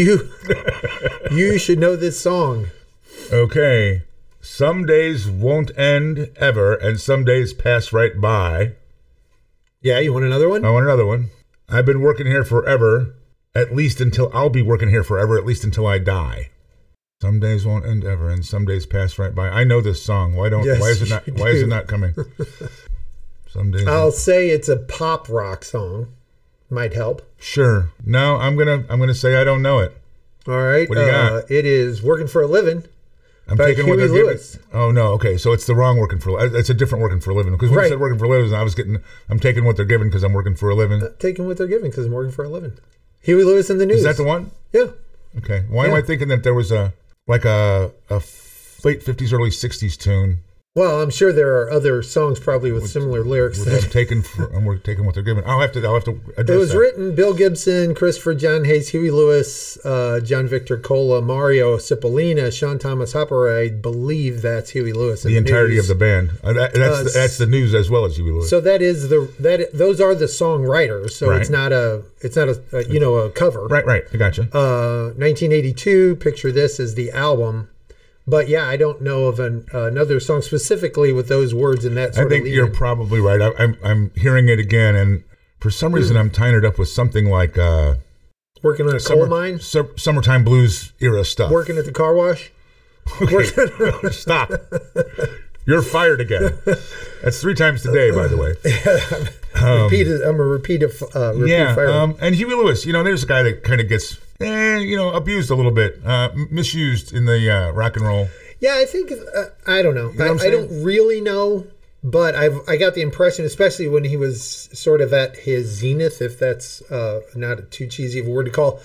You should know this song. Okay. Some days won't end ever, and some days pass right by. Yeah, you want another one? I want another one. I've been working here forever, at least until I'll be working here forever, at least until I die. Some days won't end ever, and some days pass right by. I know this song. Why is it not coming? Some days. I'll say it's a pop rock song. might help. Sure. No, I'm gonna say I don't know it. All right. What do you got? It is Working for a Living. I'm by taking what Huey they're Lewis. giving. Oh no. Okay, so it's the wrong working for. It's a different working for a living. Because when you Right. said working for a living, I'm taking what they're giving because I'm working for a living. Taking what they're giving because I'm working for a living. Huey Lewis and the News. Is that the one? Yeah. Okay. Why am Yeah. I thinking that there was a late 50s, early 60s tune? Well, I'm sure there are other songs probably with similar lyrics. We're taking what they're giving. I'll have to address It was that. written Bill Gibson, Christopher John Hayes, Huey Lewis, John Victor Cola, Mario Cipollina, Sean Thomas Hopper. I believe that's Huey Lewis. The entirety of the band. That's the News as well as Huey Lewis. So those are the songwriters. So Right. it's not a a cover. Right. I gotcha. 1982. Picture This is the album. But yeah, I don't know of another song specifically with those words in that I sort of think lead you're in. probably right. I'm hearing it again, and for some reason I'm tying it up with something like Working on a coal mine, summertime blues era stuff. working at the car wash. Okay. Stop. You're fired again. That's 3 times today, by the way. I'm a repeat fire. And Huey Lewis, there's a guy that kind of gets, abused a little bit, misused in the rock and roll. Yeah, I think I don't know. know what I'm I saying? don't really know, but I got the impression, especially when he was sort of at his zenith, if that's not too cheesy of a word to call,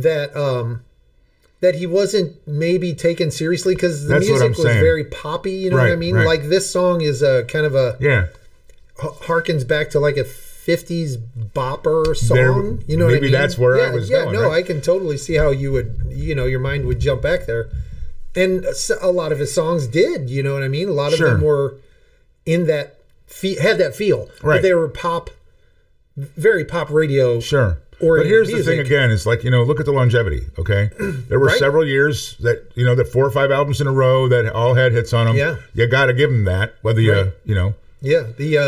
that he wasn't maybe taken seriously because the That's what music I'm was saying. very poppy. You know what I Right, mean? right. Like this song is a kind of a Yeah. harkens back to like a 50s bopper song. You know what I maybe mean? that's where I was going, No, right? I can totally see how you would, your mind would jump back there. And a lot of his songs did, you know what I mean? A lot of Sure. them were in that, had that feel. Right. But they were pop, very pop radio. Sure. Or But here's the music. thing again, it's like, look at the longevity, okay? There were Right. several years that, that 4 or 5 albums in a row that all had hits on them. Yeah. You got to give them that, whether Right. you. Yeah,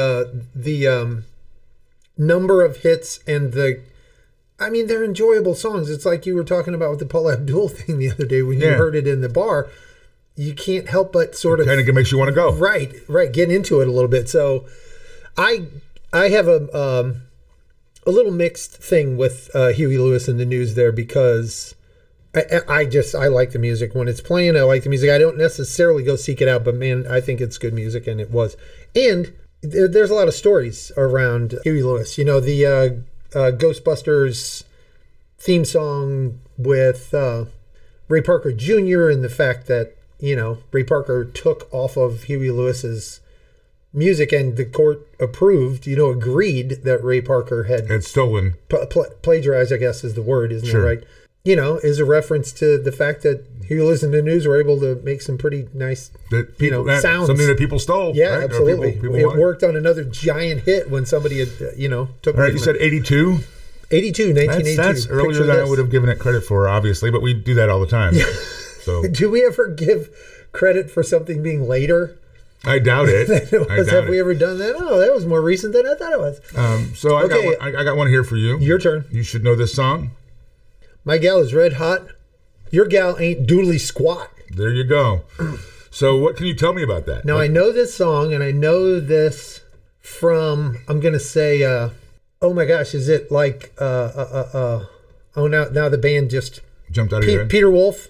the number of hits and they're enjoyable songs. It's like you were talking about with the Paula Abdul thing the other day when you Yeah. heard it in the bar. You can't help but sort of Kind of makes you want to go. right, get into it a little bit. So, I have a little mixed thing with Huey Lewis and the News there because I like the music when it's playing. I like the music. I don't necessarily go seek it out, but man, I think it's good music, and it was. And there's a lot of stories around Huey Lewis. The Ghostbusters theme song with Ray Parker Jr. and the fact that Ray Parker took off of Huey Lewis's music, and the court approved, agreed that Ray Parker had It's stolen. plagiarized, I guess is the word, isn't Sure. it right? Is a reference to the fact that Huey Lewis and the News were able to make some pretty nice, That people, sounds. something that people stole. Yeah, right? Or absolutely. People It wanted. worked on another giant hit when somebody had, took All right, it you from said 82? 1982. That's earlier Picture than I this. would have given it credit for, obviously, but we do that all the time. So Do we ever give credit for something being later? I doubt it. Have we ever done that? Oh, that was more recent than I thought it was. So Okay. I got one here for you. Your turn. You should know this song. My gal is red hot. Your gal ain't doodly squat. There you go. So what can you tell me about that? Now, I know this song, and I know this from, I'm going to say, oh my gosh, is it like, now the band just, Jumped out of your head. Peter Wolf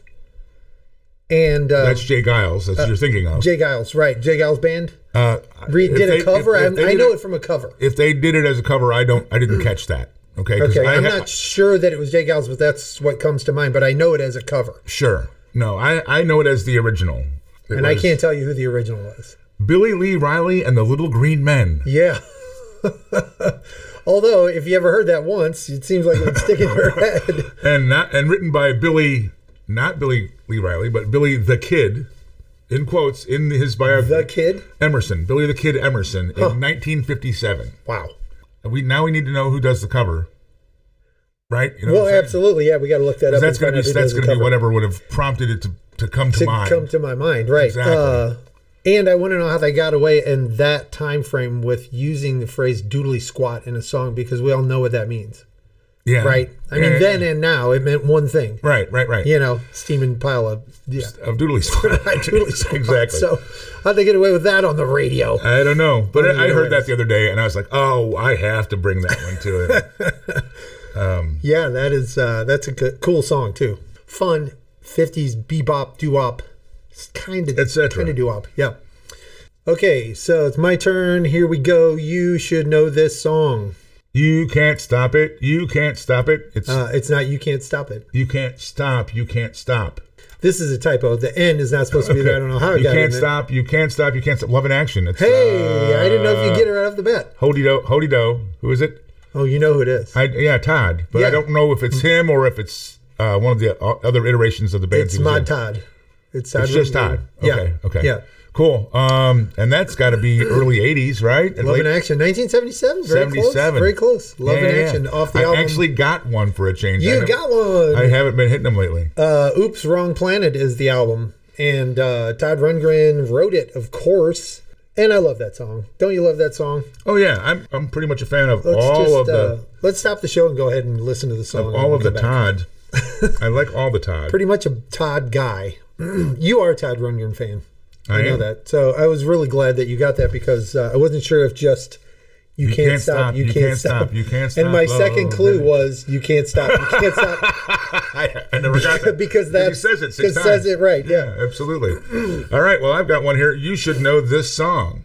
and That's Jay Giles. That's what you're thinking of. Jay Giles, right. Jay Giles Band. If Did a they- cover. if they I did know it from a cover. If they did it as a cover, I didn't catch that. Okay. 'Cause Okay, I'm ha- not sure that it was Jay Giles, but that's what comes to mind. But I know it as a cover, Sure. No, I know it as the original. It and I was can't tell you who the original was. Billy Lee Riley and the Little Green Men. Yeah. Although, if you ever heard that once, it seems like it would stick in your head. And written by Billy, not Billy Lee Riley, but Billy the Kid, in quotes, in his biography. The Kid. Emerson, Billy the Kid Emerson, in 1957. Wow. And we need to know who does the cover, right? You know Well, what I'm saying? absolutely. Yeah, we got to look that up. That's and going to find be out who does the cover. whatever would have prompted it to come to mind. Come to my mind, right? Exactly. And I want to know how they got away in that time frame with using the phrase "doodly squat" in a song, because we all know what that means, Yeah. right? I mean, then and now it meant one thing. Right. Steaming pile of Of doodly squat. doodly squat. Exactly. So how'd they get away with that on the radio? I don't know, but What do I you heard know? that the other day, and I was like, "Oh, I have to bring that one to it." Yeah, that's a cool song too. Fun 50s bebop doo-wop, kind of doo-wop. Yeah. Okay, so it's my turn. Here we go. You should know this song. You can't stop it. You can't stop it. It's not. You can't stop it. You can't stop. You can't stop. This is a typo. The N is not supposed to be there. I don't know how it got in. You can't stop. You can't stop. You can't stop. Love in Action. It's, hey, I didn't know if you get it right off the bat. Hody Do. Who is it? Oh, you know who it is. Yeah, Todd. But I don't know if it's him or if it's one of the other iterations of the band. It's Mod Todd. It's just Todd. Okay. Yeah. Okay. Yeah. Cool. And that's got to be early 80s, right? Love in Action. 1977. Very 77. close. Very close. Love in Action off the album. I actually got one for a change. You got one. I haven't been hitting them lately. Oops, Wrong Planet is the album. And Todd Rundgren wrote it, of course. And I love that song. Don't you love that song? Oh, yeah. I'm pretty much a fan of all of the... let's stop the show and go ahead and listen to the song. Of all of the Todd. I like all the Todd. Pretty much a Todd guy. You are a Todd Rundgren fan. I know am. that. So I was really glad that you got that because I wasn't sure if just you can't stop, you can't stop. You can't stop. And my second clue was you can't stop, you can't stop. I never got that. because he says it 6 times. Says it right, yeah. Absolutely. All right, well, I've got one here. You should know this song.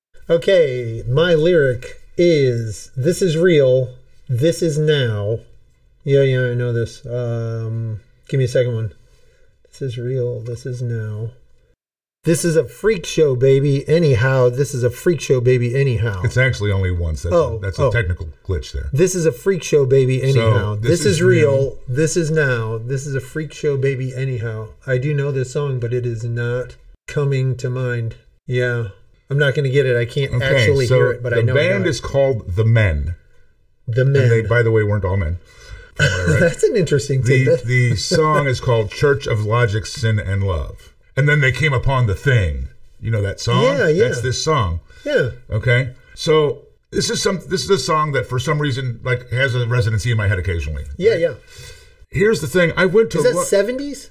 Okay, my lyric is, this is real, this is now. Yeah, I know this. Give me a second one. This is real, this is now. This is a freak show, baby, anyhow. This is a freak show, baby, anyhow. It's actually only once. That's a technical glitch there. This is a freak show, baby, anyhow. So, this is real. This is now. This is a freak show, baby, anyhow. I do know this song, but it is not coming to mind. Yeah. I'm not going to get it. I can't actually hear it, but I know the band is called The Men. The Men. And they, by the way, weren't all men. That's an interesting tidbit. The song is called Church of Logic, Sin, and Love. And then they came upon The Thing. You know that song? Yeah. That's this song. Yeah. Okay. So this is a song that for some reason has a residency in my head occasionally. Yeah, yeah. Here's the thing. I went to Is that 70s?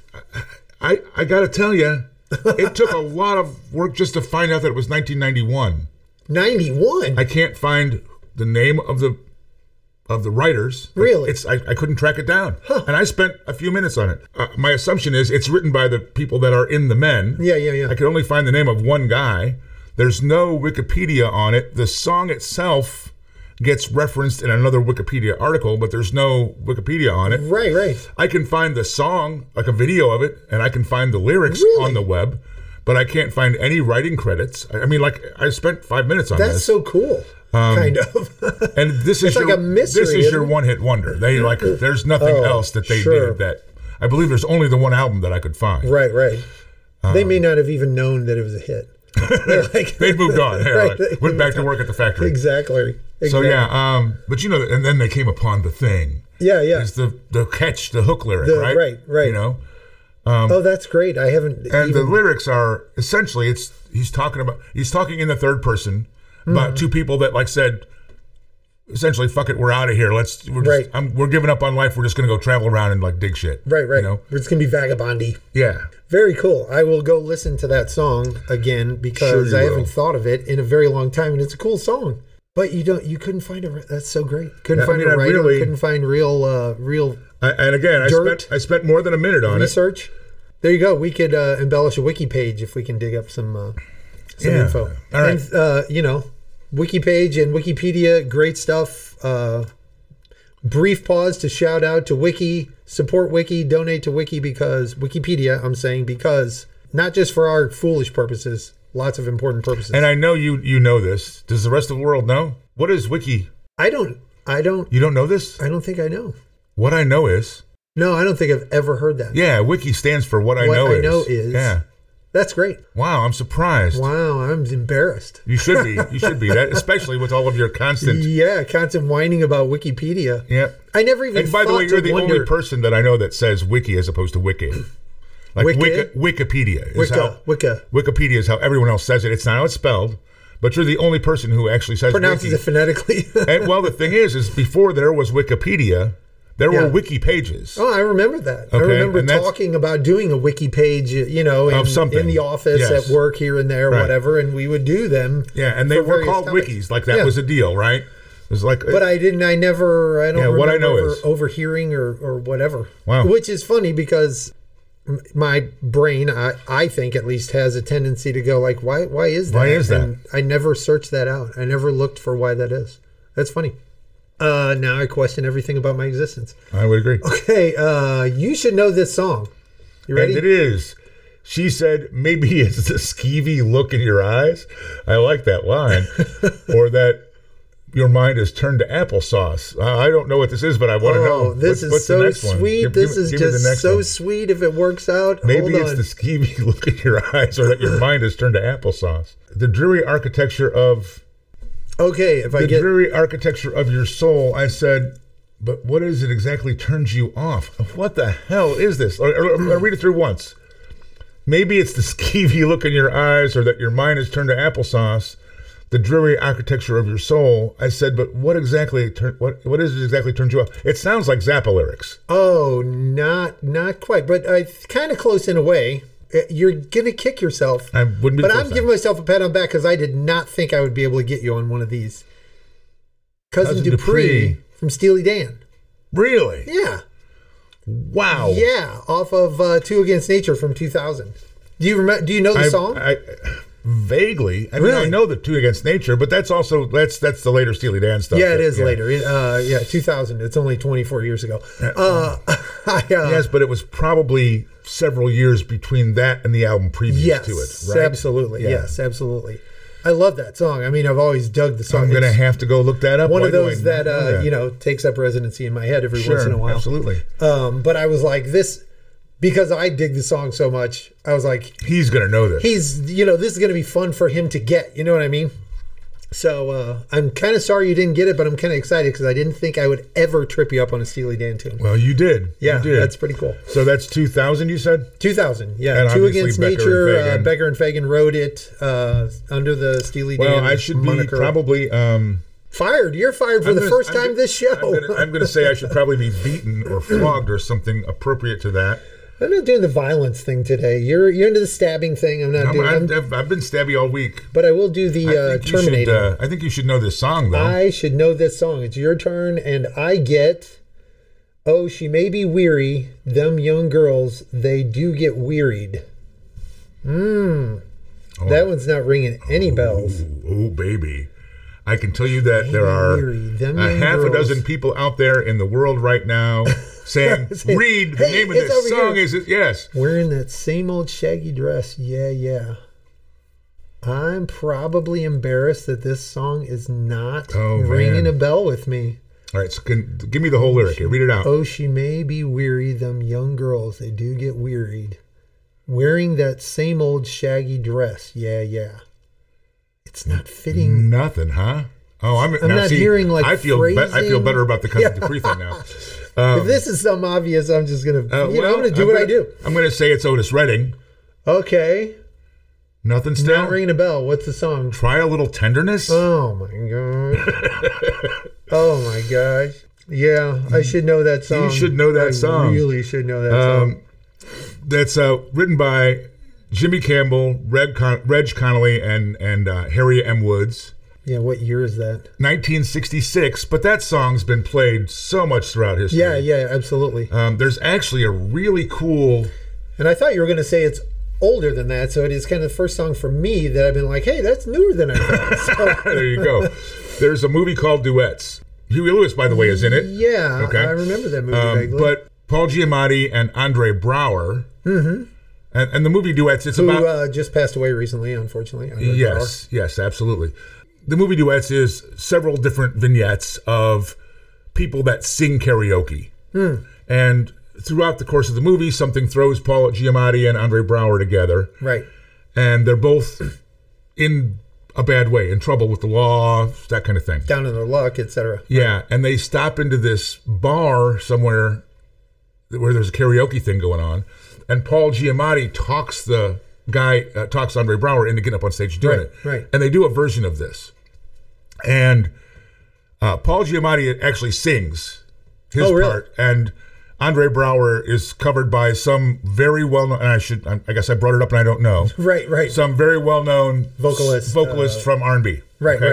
I got to tell you, it took a lot of work just to find out that it was 1991. 91? I can't find the name of the writers. Really? I couldn't track it down. Huh. And I spent a few minutes on it. My assumption is it's written by the people that are in The Men. Yeah. I could only find the name of one guy. There's no Wikipedia on it. The song itself gets referenced in another Wikipedia article, but there's no Wikipedia on it. Right. I can find the song, like a video of it, and I can find the lyrics on the web, but I can't find any writing credits. I mean, I spent 5 minutes on this. That's so cool. Kind of. And this is like a mystery. This is your one-hit wonder. They there's nothing else that they did that. I believe there's only the one album that I could find. Right. They may not have even known that it was a hit. They moved on. Went back to work at the factory. Exactly. So yeah, but and then they came upon The Thing. Yeah. It's the catch, the hook lyric, right? Right. You know. That's great. I haven't. And the lyrics are essentially he's talking in the third person. About two people that said, essentially, fuck it, we're out of here. We're giving up on life. We're just going to go travel around and dig shit. Right. You know? It's going to be vagabondy. Yeah. Very cool. I will go listen to that song again because I haven't thought of it in a very long time, and it's a cool song. But you couldn't find a. That's so great. Couldn't find a writer. Couldn't find real. And again, I spent more than a minute on research. There you go. We could embellish a wiki page if we can dig up some info. All right. And wiki page and Wikipedia, great stuff. Brief pause to shout out to Wiki, support Wiki, donate to Wiki because not just for our foolish purposes, lots of important purposes. And I know you know this. Does the rest of the world know? What is Wiki? I don't. You don't know this? I don't think I know. What I know is. No, I don't think I've ever heard that. Yeah, Wiki stands for what I know is. Yeah. That's great. Wow, I'm surprised. Wow, I'm embarrassed. You should be. That, especially with all of your constant whining about Wikipedia. Yeah. I never even. And by the way, you're the only person that I know that says Wiki as opposed to Wiki. Wikipedia is Wikipedia is how everyone else says it. It's not how it's spelled, but you're the only person who actually says pronounces it phonetically. And the thing is before there was Wikipedia. There were wiki pages. Oh, I remember that. Okay, I remember talking about doing a wiki page, in the office, at work, here and there, whatever, and we would do them. Yeah, and they were called wikis, like that was a deal, right? It's like, But I don't remember what I know is overhearing or whatever. Wow. Which is funny because my brain, I think at least, has a tendency to go like, why is that? Why is that? And I never searched that out. I never looked for why that is. That's funny. Now I question everything about my existence. I would agree. Okay, you should know this song. You ready? And it is. She said, maybe it's the skeevy look in your eyes. I like that line. Or that your mind is turned to applesauce. I don't know what this is, but I want to know. This is so sweet. This is just so sweet if it works out. Maybe it's the skeevy look in your eyes, or that your mind is turned to applesauce. The dreary architecture of... Okay, the dreary architecture of your soul, I said, but what is it exactly turns you off? What the hell is this? I'll read it through once. Maybe it's the skeevy look in your eyes, or that your mind is turned to applesauce. The dreary architecture of your soul. I said, but what is it exactly turns you off? It sounds like Zappa lyrics. Oh, not quite, but kind of close in a way. You're gonna kick yourself. I wouldn't be. But I'm giving myself a pat on the back because I did not think I would be able to get you on one of these. Cousin Dupree from Steely Dan. Really? Yeah. Wow. Yeah, off of Two Against Nature from 2000. Do you know the song? Vaguely. I mean, Really? I know the Two Against Nature, but that's also that's the later Steely Dan stuff. Yeah, it is later. 2000. It's only 24 years ago. Yes, but it was probably several years between that and the album previous to it, right? Absolutely. Yeah. Yes, absolutely. I love that song. I mean, I've always dug the song. I'm going to have to go look that up. One of those that takes up residency in my head every once in a while. Absolutely. But I was like, this, because I dig the song so much, I was like, he's going to know this. this is going to be fun for him to get. You know what I mean? So I'm kind of sorry you didn't get it, but I'm kind of excited because I didn't think I would ever trip you up on a Steely Dan tune. Well, you did. Yeah, you did. That's pretty cool. So that's 2000, you said? 2000, yeah. And Two obviously Against Nature, Becker and Fagan wrote it under the Steely Dan Well, I should moniker. be probably... Fired. You're fired for the first time this show. I'm going to say I should probably be beaten or flogged or something appropriate to that. I'm not doing the violence thing today. You're into the stabbing thing. I'm not doing. I've been stabby all week. But I will do the terminating. I think you should know this song, though. I should know this song. It's your turn, and I get. Oh, she may be weary. Them young girls, they do get wearied. That one's not ringing any bells. Oh, baby. I can tell you that there are a half a dozen people out there in the world right now saying, read the name of this song. Is it? Yes. Wearing that same old shaggy dress. Yeah. I'm probably embarrassed that this song is not ringing a bell with me. All right, so give me the whole lyric here. Read it out. Oh, she may be weary. Them young girls, they do get wearied. Wearing that same old shaggy dress. Yeah. It's not fitting. Nothing, huh? Oh, I'm not hearing like I feel better about the Cousin Dupree thing now. If this is something obvious, I'm just gonna I'm gonna do what I do. I'm gonna say it's Otis Redding. Okay. Nothing still. Not ringing a bell. What's the song? Try a Little Tenderness. Oh my gosh. Oh my gosh. Yeah, I should know that song. You should know that song. I really should know that song. That's written by Jimmy Campbell, Reg Connolly, and Harry M. Woods. Yeah, what year is that? 1966, but that song's been played so much throughout history. Yeah, absolutely. There's actually a really cool... And I thought you were going to say it's older than that, so it is kind of the first song for me that I've been like, hey, that's newer than I thought. So. There you go. There's a movie called Duets. Huey Lewis, by the way, is in it. Yeah, okay. I remember that movie vaguely. But Paul Giamatti and Andre Braugher... Mm-hmm. And the movie Duets, it's about... just passed away recently, unfortunately. Yes, absolutely. The movie Duets is several different vignettes of people that sing karaoke. And throughout the course of the movie, something throws Paul Giamatti and Andre Braugher together. Right. And they're both in a bad way, in trouble with the law, that kind of thing. Down in their luck, etc. Yeah, and they stop into this bar somewhere where there's a karaoke thing going on. And Paul Giamatti talks Andre Braugher into getting up on stage doing it. Right. And they do a version of this. And Paul Giamatti actually sings his part. And Andre Braugher is covered by some very well-known, and I guess I brought it up and I don't know. Right. Some very well-known vocalist from R&B. Right.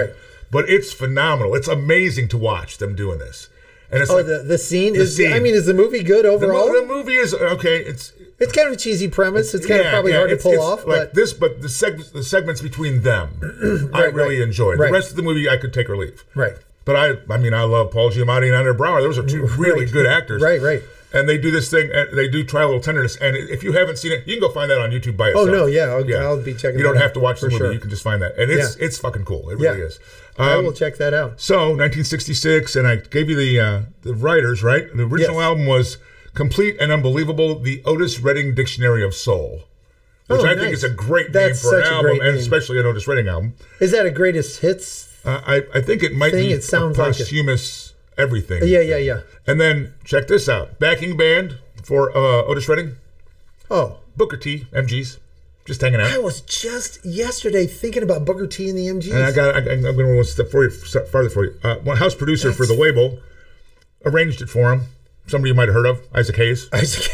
but it's phenomenal. It's amazing to watch them doing this. And it's the scene is. I mean, is the movie good overall? The movie is okay. It's kind of a cheesy premise. It's kind of probably hard to pull off. Like this, but the segments between them, I really enjoyed. The rest of the movie, I could take or leave. Right. But I mean, I love Paul Giamatti and Andrea Brauer. Those are two really good actors. Right. And they do this thing. They do Try a Little Tenderness. And if you haven't seen it, you can go find that on YouTube by itself. Oh no, I'll be checking. You don't have to watch the movie. Sure. You can just find that, and it's fucking cool. It really is. I will check that out. So 1966, and I gave you the writers, right? The original album was Complete and Unbelievable: The Otis Redding Dictionary of Soul, which I think is a great name for an album, and especially an Otis Redding album. Is that a greatest hits? I think it might be it sounds a posthumous everything. Yeah. And then check this out: backing band for Otis Redding. Oh, Booker T, MGs, just hanging out. I was just yesterday thinking about Booker T and the MGs. And I'm going to one step farther for you. One house producer for the label arranged it for him. Somebody you might have heard of, Isaac Hayes.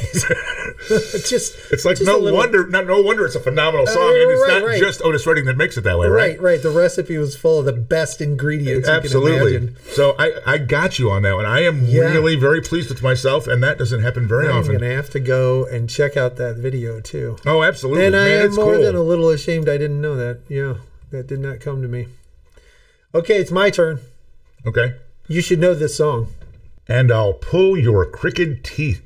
It's like no wonder it's a phenomenal song, and it's not just Otis Redding that makes it that way, right? Right. The recipe was full of the best ingredients you can imagine. So I got you on that one. I am really very pleased with myself, and that doesn't happen very often. I'm going to have to go and check out that video too. Oh, absolutely. And I am more than a little ashamed I didn't know that. Yeah, that did not come to me. Okay, it's my turn. Okay. You should know this song. And I'll pull your crooked teeth.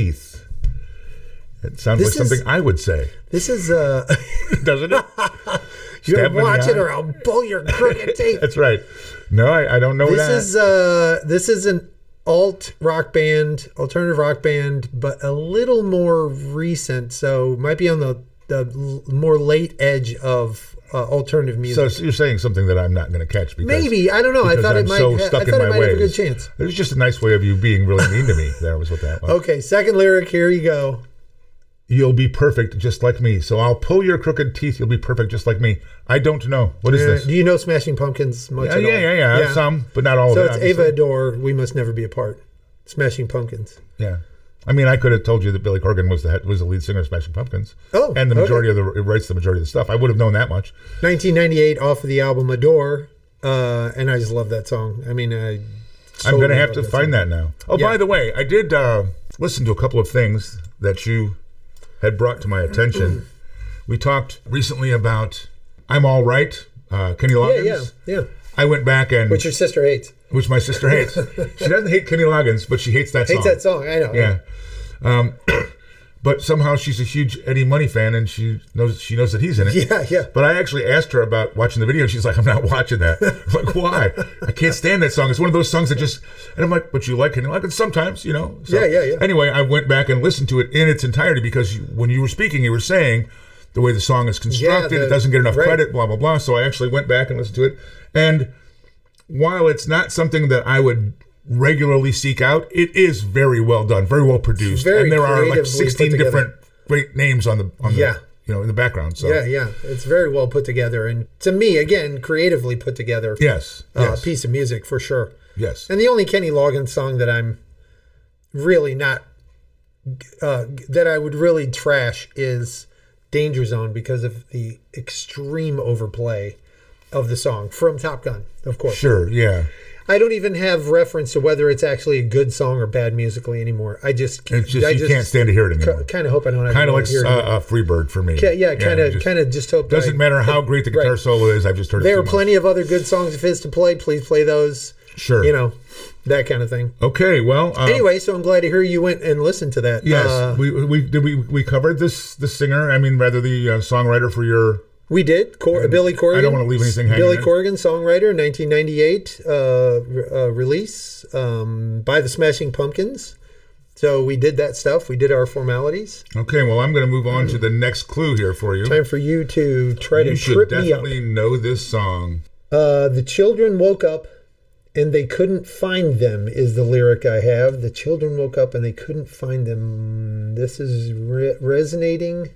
It sounds like something I would say. This is doesn't it? You're watching or I'll pull your crooked teeth. That's right. No, I don't know that. This is an alternative rock band, but a little more recent. So might be on the more late edge of alternative music. So you're saying something that I'm not going to catch because maybe I don't know. I thought it might. I thought it might have a good chance. It was just a nice way of you being really mean to me. That was what that was. Okay, second lyric. Here you go. You'll be perfect just like me. So I'll pull your crooked teeth. You'll be perfect just like me. I don't know. What is this? Do you know Smashing Pumpkins much at all? Yeah. Some, but not all of it. So it's Ava Adore, We Must Never Be Apart. Smashing Pumpkins. Yeah. I mean, I could have told you that Billy Corgan was the lead singer of Smashing Pumpkins. Oh, and the majority of writes the majority of the stuff. I would have known that much. 1998, off of the album Adore, and I just love that song. I mean, I'm going to have to find that now. Oh, by the way, I did listen to a couple of things that you had brought to my attention. We talked recently about I'm All Right, Kenny Loggins. Yeah. I went back and... Which your sister hates. Which my sister hates. She doesn't hate Kenny Loggins, but she hates that song. Hates that song, I know. Yeah. But somehow she's a huge Eddie Money fan, and she knows that he's in it. Yeah. But I actually asked her about watching the video, and she's like, I'm not watching that. I'm like, why? I can't stand that song. It's one of those songs that just... And I'm like, but you like Kenny Loggins sometimes, you know? So, yeah. Anyway, I went back and listened to it in its entirety because when you were speaking, you were saying the way the song is constructed, it doesn't get enough credit, blah, blah, blah. So I actually went back and listened to it. And while it's not something that I would regularly seek out, it is very well done, very well produced, and there are like 16 different great names on the in the background. So yeah, it's very well put together, and to me, again, creatively put together. Yes. Piece of music for sure. Yes. And the only Kenny Loggins song that I'm really not that I would really trash is Danger Zone because of the extreme overplay of the song from Top Gun, of course. Sure. Yeah. I don't even have reference to whether it's actually a good song or bad musically anymore. You can't stand to hear it anymore. Kind of hope I don't have kind of like Freebird for me. Yeah, kind of just hope. Doesn't matter how great the guitar solo is. I've just heard. There are plenty of other good songs of his to play. Please play those. Sure. You know, that kind of thing. Okay. Well. Anyway, so I'm glad to hear you went and listened to that. Yes. We covered the singer. I mean, rather the songwriter for your. We did. Billy Corgan. I don't want to leave anything hanging. Billy Corgan, songwriter, 1998 release by the Smashing Pumpkins. So we did that stuff. We did our formalities. Okay, well, I'm going to move on to the next clue here for you. Time for you to try to trip me up. You should definitely know this song. The children woke up and they couldn't find them is the lyric I have. The children woke up and they couldn't find them. This is resonating.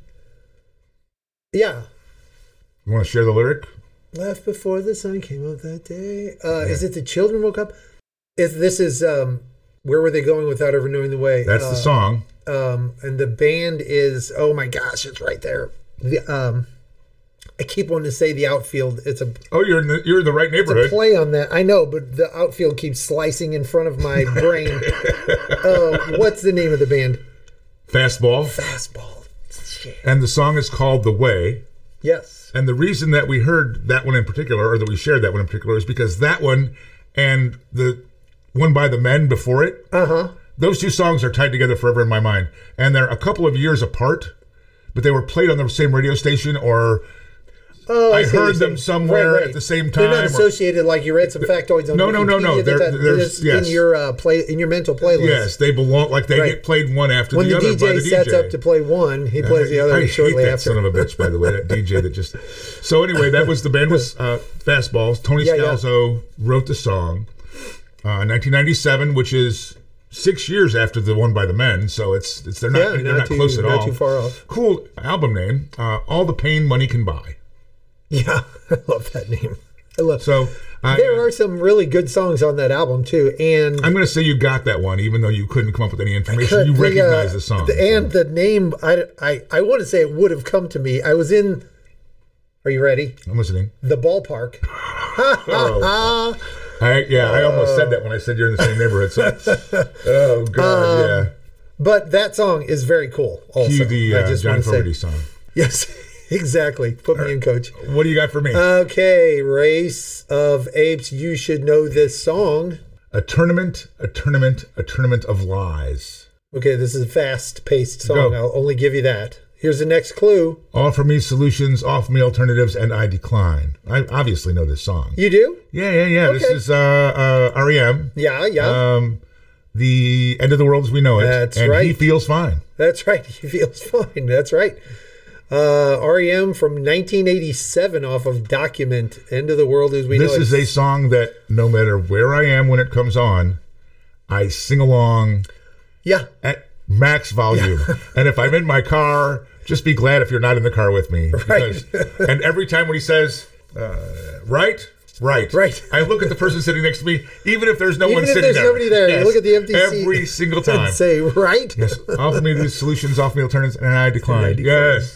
Yeah. You want to share the lyric? Left before the sun came up that day. Is it the children woke up? This is Where Were They Going Without Ever Knowing the Way? That's the song. And the band is, oh my gosh, it's right there. I keep wanting to say the outfield. It's a Oh, you're in the right neighborhood. play on that. I know, but the outfield keeps slicing in front of my brain. What's the name of the band? Fastball. Fastball. Shit. And the song is called The Way. Yes. And the reason that we heard that one in particular, or that we shared that one in particular, is because that one and the one by the Men before it, those two songs are tied together forever in my mind. And they're a couple of years apart, but they were played on the same radio station, or I heard them somewhere at the same time. They're not associated like you read some factoids on Wikipedia. No. They're just yes. in your mental playlist. Yes, they belong, like they get played one after when the other by the DJ sets up to play one, he plays the other shortly I hate that after. son of a bitch, by the way, that DJ that just... So anyway, that was, the band was Fastballs. Tony Scalzo wrote the song in 1997, which is 6 years after the one by the Men, so they're not close at all. Not too far off. Cool album name, All the Pain Money Can Buy. Yeah, I love that name. So there are some really good songs on that album too, and I'm going to say you got that one, even though you couldn't come up with any information. You recognize the song, and the name. I want to say it would have come to me. I was in. Are you ready? I'm listening. The Ballpark. I almost said that when I said you're in the same neighborhood. So, oh God, yeah. But that song is very cool. Also, Cue the John Fogerty song. Yes, exactly. Put me in, Coach. What do you got for me? Okay, Race of Apes. You should know this song. A tournament of lies. Okay, this is a fast-paced song. Go. I'll only give you that. Here's the next clue. Offer me solutions, offer me alternatives, and I decline. I obviously know this song. You do? Yeah. Okay. This is REM. Yeah. The End of the World as We Know It. That's and right. He Feels Fine. That's right. He feels fine. That's right. REM from 1987 off of Document. End of the World as We Know It. This is a song that no matter where I am when it comes on, I sing along at max volume. And if I'm in my car, just be glad if you're not in the car with me. Right. And every time when he says, right. I look at the person sitting next to me, even if there's no one sitting there. Even if there's nobody there, yes, you look at the empty seat. every single time. And say, right? Yes. Offer me these solutions, offer me alternatives, and I decline. Yes.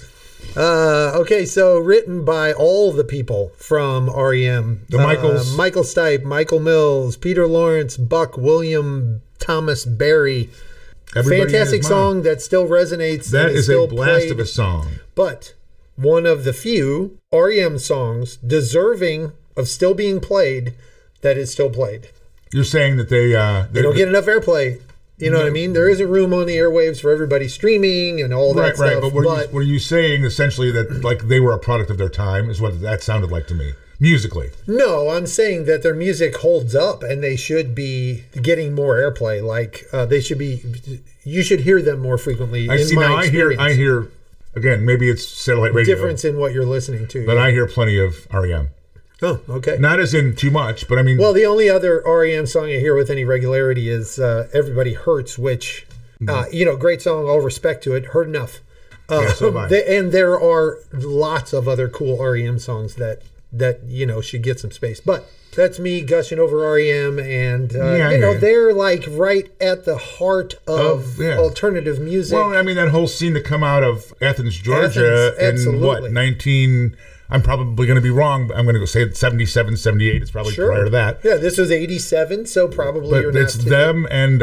Okay, so written by all the people from REM. The Michaels. Michael Stipe, Michael Mills, Peter Lawrence, Buck, William Thomas Berry. Everybody Fantastic song that still resonates. That is still a blast played, of a song. But one of the few REM songs deserving of still being played that is still played. You're saying that they don't get enough airplay. You know what I mean? There isn't room on the airwaves for everybody streaming and all that stuff. Right. But were you saying essentially that like they were a product of their time? Is what that sounded like to me, musically. No, I'm saying that their music holds up and they should be getting more airplay. Like they should be. You should hear them more frequently. I hear. Again, maybe it's satellite radio. Difference in what you're listening to. But I hear plenty of REM. Oh, okay. Not as in too much, but I mean... Well, the only other REM song I hear with any regularity is Everybody Hurts, which, great song, all respect to it, heard enough. So have I. And there are lots of other cool REM songs that should get some space. But that's me gushing over REM, and, they're like right at the heart of alternative music. Well, I mean, that whole scene to come out of Athens, Georgia in what, 19... I'm probably going to be wrong. I'm going to go say 77, 78. It's probably prior to that. Yeah, this was 87, so probably but you're not... But it's them and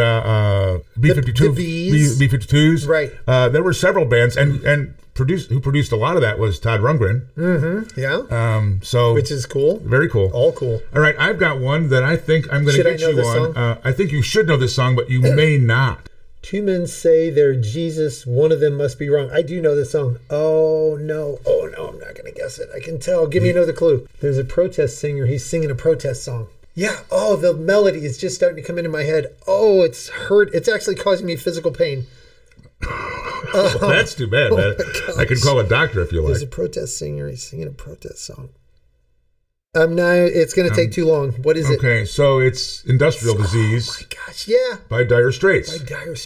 B-52, the Bees. B-52s. Right. There were several bands, and who produced a lot of that was Todd Rundgren. Mm-hmm, yeah. Which is cool. Very cool. All cool. All right, I've got one that I think I'm going to get you on. I think you should know this song, but you may not. Two men say they're Jesus, one of them must be wrong. I do know this song. Oh no, I'm not going to guess it. I can tell. Give me another clue. There's a protest singer. He's singing a protest song. Yeah. Oh, the melody is just starting to come into my head. Oh, it's hurt. It's actually causing me physical pain. Well, that's too bad, man. I can call a doctor if you like. There's a protest singer. He's singing a protest song. It's going to take too long. What is it? Okay, so it's Industrial Disease. Oh my gosh, yeah. By Dire Straits.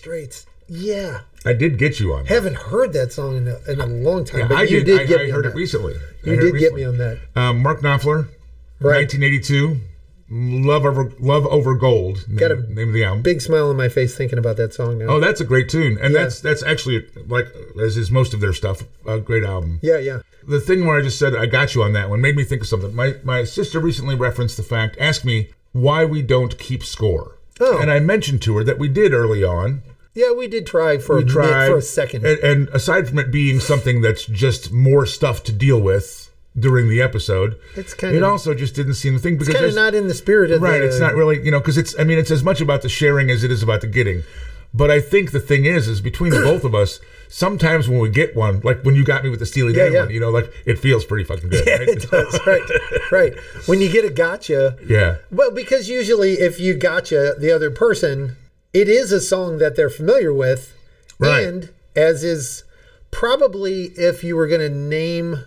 Yeah. I did get you on that. Haven't heard that song in a long time. Yeah, but I I heard it recently. You did get me on that. Mark Knopfler, 1982. Love Over Gold. Got a name of the album. Big smile on my face thinking about that song now. Oh, that's a great tune, and that's actually, like, as is most of their stuff, a great album. Yeah. The thing where I just said I got you on that one made me think of something. My sister recently referenced the fact, asked me why we don't keep score, and I mentioned to her that we did early on. Yeah, we did try for a second. And aside from it being something that's just more stuff to deal with during the episode, it also just didn't seem the thing, because it's kind of not in the spirit of it's not really, because it's as much about the sharing as it is about the getting. But I think the thing is between the both of us, sometimes when we get one, like when you got me with the Steely Dan one, like, it feels pretty fucking good. Yeah, right? It does. Right. When you get a gotcha. Yeah. Well, because usually if you gotcha the other person, it is a song that they're familiar with. Right. And as is probably if you were going to name,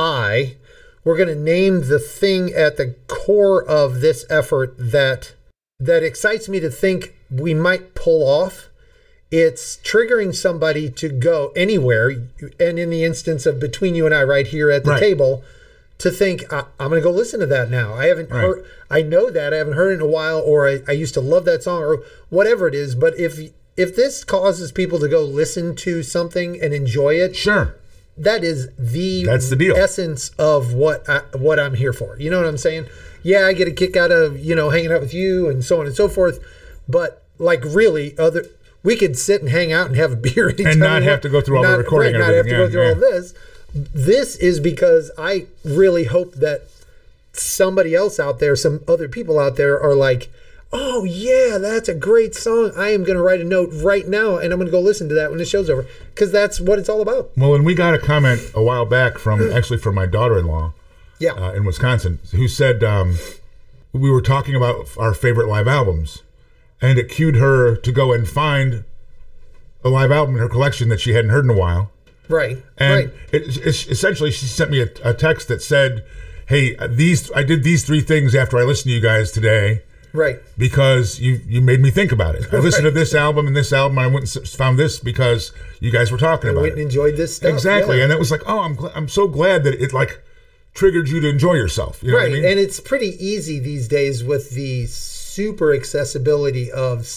we're going to name the thing at the core of this effort that excites me to think we might pull off. It's triggering somebody to go anywhere, and in the instance of between you and I right here at the table, to think, I'm going to go listen to that now. I haven't heard, I know that, I haven't heard it in a while, or I used to love that song, or whatever it is. But if this causes people to go listen to something and enjoy it, sure, that's the deal. Essence of what I'm here for. You know what I'm saying? Yeah, I get a kick out of, hanging out with you and so on and so forth. But like really, we could sit and hang out and have a beer and not have to go through all the recording. Not have to go through all this. This is because I really hope that somebody else out there, some other people out there, are like, oh yeah, that's a great song. I am going to write a note right now, and I'm going to go listen to that when the show's over, because that's what it's all about. Well, and we got a comment a while back from my daughter-in-law, in Wisconsin, who said we were talking about our favorite live albums, and it cued her to go and find a live album in her collection that she hadn't heard in a while. Right. And it's essentially, she sent me a text that said, "Hey, I did these 3 things after I listened to you guys today." Right. Because you made me think about it. I listened to this album and this album. I went and found this because you guys were talking about it. I went and enjoyed this stuff. Exactly. Yeah. And it was like, I'm so glad that it like triggered you to enjoy yourself. You know what I mean? And it's pretty easy these days with the super accessibility of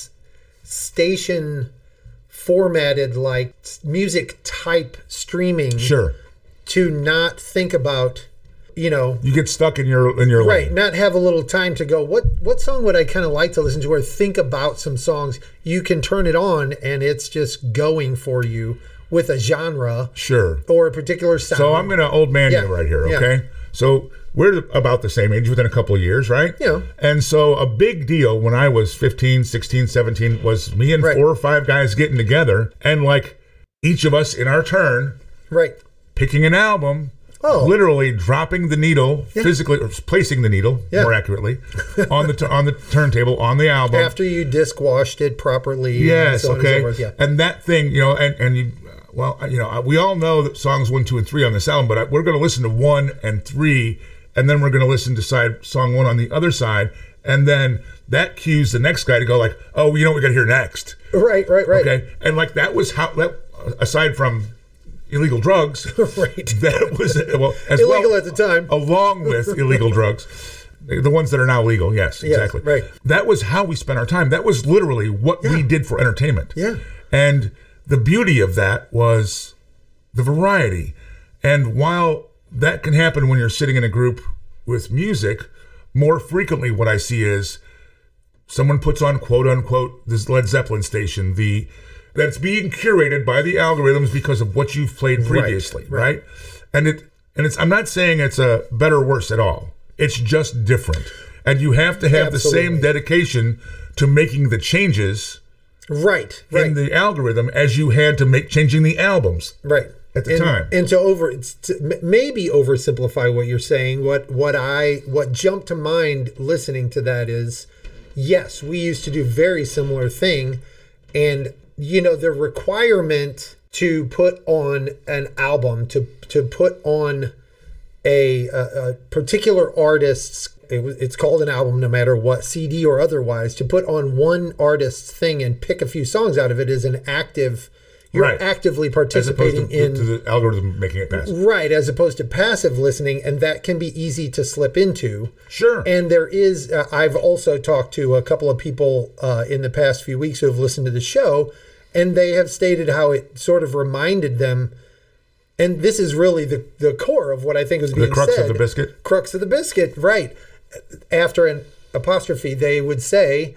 station formatted like music type streaming. Sure. To not think about, you get stuck in your lane. Not have a little time to go, what song would I kind of like to listen to, or think about some songs. You can turn it on and it's just going for you with a genre, sure, or a particular sound. So I'm gonna old man you right here, okay? So we're about the same age, within a couple of years, right? Yeah. And so a big deal when I was 15, 16, 17 was me and 4 or 5 guys getting together and like each of us in our turn, picking an album. Oh. Literally dropping the needle, physically, or placing the needle, more accurately, on the turntable, on the album. After you disc washed it properly. Yes, and so okay. On and so forth, and that thing, and you, we all know that songs 1, 2, and 3 on this album, but we're going to listen to 1 and 3, and then we're going to listen to song 1 on the other side, and then that cues the next guy to go like, oh, what we got to hear next. Right. Okay, and like that was how, aside from illegal drugs, that was illegal at the time, along with illegal drugs, the ones that are now legal. Yes, exactly. Right. That was how we spent our time. That was literally what we did for entertainment. Yeah. And the beauty of that was the variety. And while that can happen when you're sitting in a group with music, more frequently what I see is someone puts on quote unquote this Led Zeppelin station, that's being curated by the algorithms because of what you've played previously, right? And it's I'm not saying it's a better or worse at all. It's just different. And you have to have the same dedication to making the changes in the algorithm as you had to changing the albums at the time. And to maybe oversimplify what you're saying, what jumped to mind listening to that is, yes, we used to do very similar thing, and the requirement to put on an album, to put on a particular artist's, it's called an album no matter what, CD or otherwise, to put on one artist's thing and pick a few songs out of it is an active, you're Right. actively As opposed participating to the algorithm making it passive. right, as opposed to passive listening, and that can be easy to slip into. Sure. And there is, I've also talked to a couple of people in the past few weeks who have listened to the show, and they have stated how it sort of reminded them. And this is really the core of what I think was being said. The crux of the biscuit? Crux of the biscuit, right. After an apostrophe, they would say,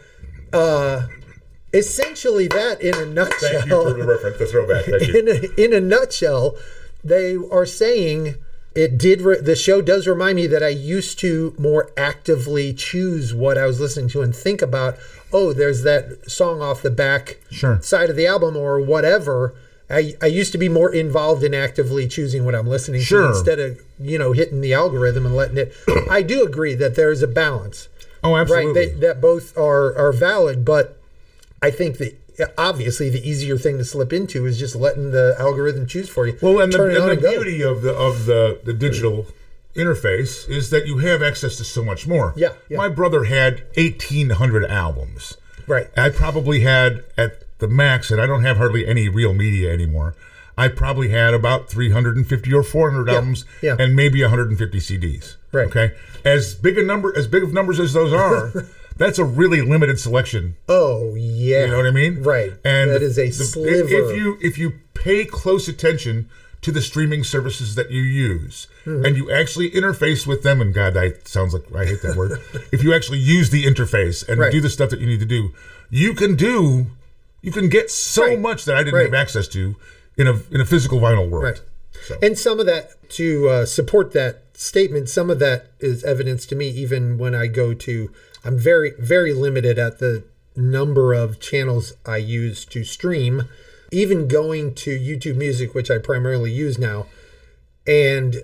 essentially that in a nutshell. Thank you for the reference, the throwback. Thank you. In a nutshell, they are saying the show does remind me that I used to more actively choose what I was listening to and think about, oh, there's that song off the back side of the album or whatever. I used to be more involved in actively choosing what I'm listening to instead of, hitting the algorithm and letting it. I do agree that there is a balance. Oh, absolutely. Right, that both are valid, but I think that obviously the easier thing to slip into is just letting the algorithm choose for you. Well, and the beauty of the digital interface is that you have access to so much more. Yeah. My brother had 1,800 albums. Right. I probably had at the max, and I don't have hardly any real media anymore. I probably had about 350 or 400 albums and maybe 150 CDs. Right. Okay. As big of numbers as those are, that's a really limited selection. Oh yeah. You know what I mean? Right. And that is a sliver. If you pay close attention to the streaming services that you use and you actually interface with them, and God, that sounds like I hate that word. If you actually use the interface and do the stuff that you need to do, you can get so much that I didn't have access to in a physical vinyl world. Right. So. And some of that, to support that statement, some of that is evidence to me even when I go to, I'm very, very limited at the number of channels I use to stream, even going to YouTube Music, which I primarily use now. And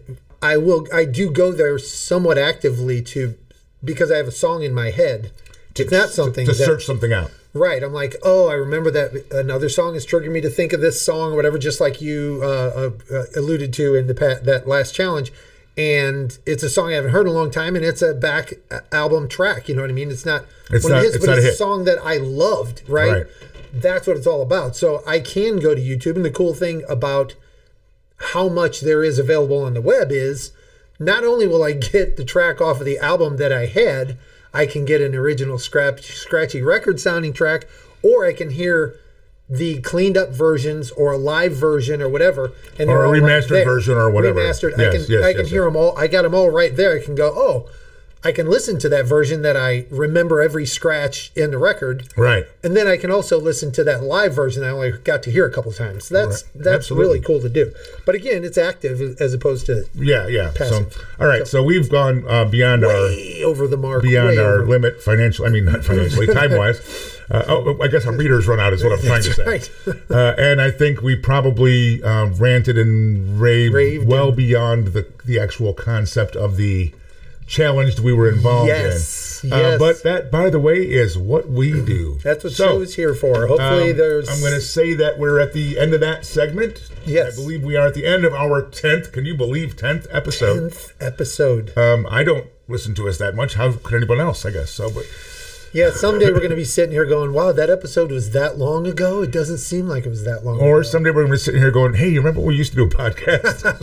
I do go there somewhat actively because I have a song in my head. It's not something to search something out. Right. I'm like, oh, I remember that another song has triggered me to think of this song or whatever, just like you alluded to in that last challenge. And it's a song I haven't heard in a long time, and it's a back album track. You know what I mean? It's not one of his, but it's a song that I loved, right? That's what it's all about. So I can go to YouTube, and the cool thing about how much there is available on the web is not only will I get the track off of the album that I had, I can get an original scratchy record sounding track, or I can hear the cleaned up versions or a live version or whatever, and or a remastered version or whatever. Remastered. I can hear them all. I got them all right there. I can go, oh, I can listen to that version that I remember every scratch in the record. Right. And then I can also listen to that live version I only got to hear a couple times. So that's really cool to do. But again, it's active as opposed to passive. So, all right. So we've gone beyond over the mark, beyond our limit not financially, time wise. I guess our meters run out is what I'm trying to say. Right. And I think we probably ranted and raved well beyond the actual concept of the challenge we were involved in. Yes. But that, by the way, is what we do. That's what show's here for. Hopefully I'm going to say that we're at the end of that segment. Yes. I believe we are at the end of our 10th. Can you believe 10th episode? 10th episode. I don't listen to us that much. How could anyone else, I guess? So, but... Yeah, someday we're going to be sitting here going, wow, that episode was that long ago? It doesn't seem like it was that long ago. Or someday we're going to be sitting here going, hey, you remember when we used to do a podcast?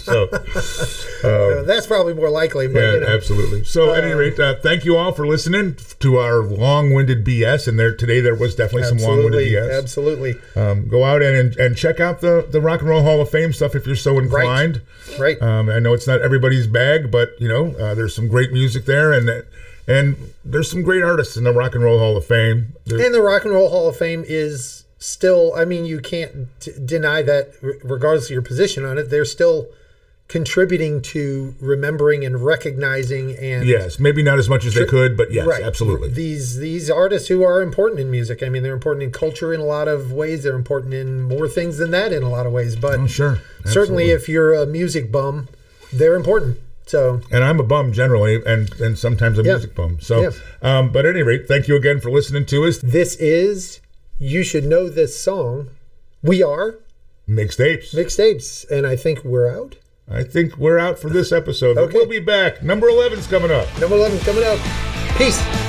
So that's probably more likely. But, absolutely. So at any rate, thank you all for listening to our long-winded BS. And today there was definitely some long-winded BS. Absolutely. Go out and check out the Rock and Roll Hall of Fame stuff if you're so inclined. Right. I know it's not everybody's bag, but, there's some great music there. And there's some great artists in the Rock and Roll Hall of Fame. And the Rock and Roll Hall of Fame is still, you can't deny that regardless of your position on it, they're still contributing to remembering and recognizing and... Yes, maybe not as much as they could, but yes, absolutely. These artists who are important in music. They're important in culture in a lot of ways. They're important in more things than that in a lot of ways. But sure. Certainly if you're a music bum, they're important. So, and I'm a bum generally, and sometimes a music bum. So, but at any rate, thank you again for listening to us. This is You Should Know This Song. We are Mixtapes, and I think we're out. I think we're out for this episode. But we'll be back. Number 11's coming up. Peace.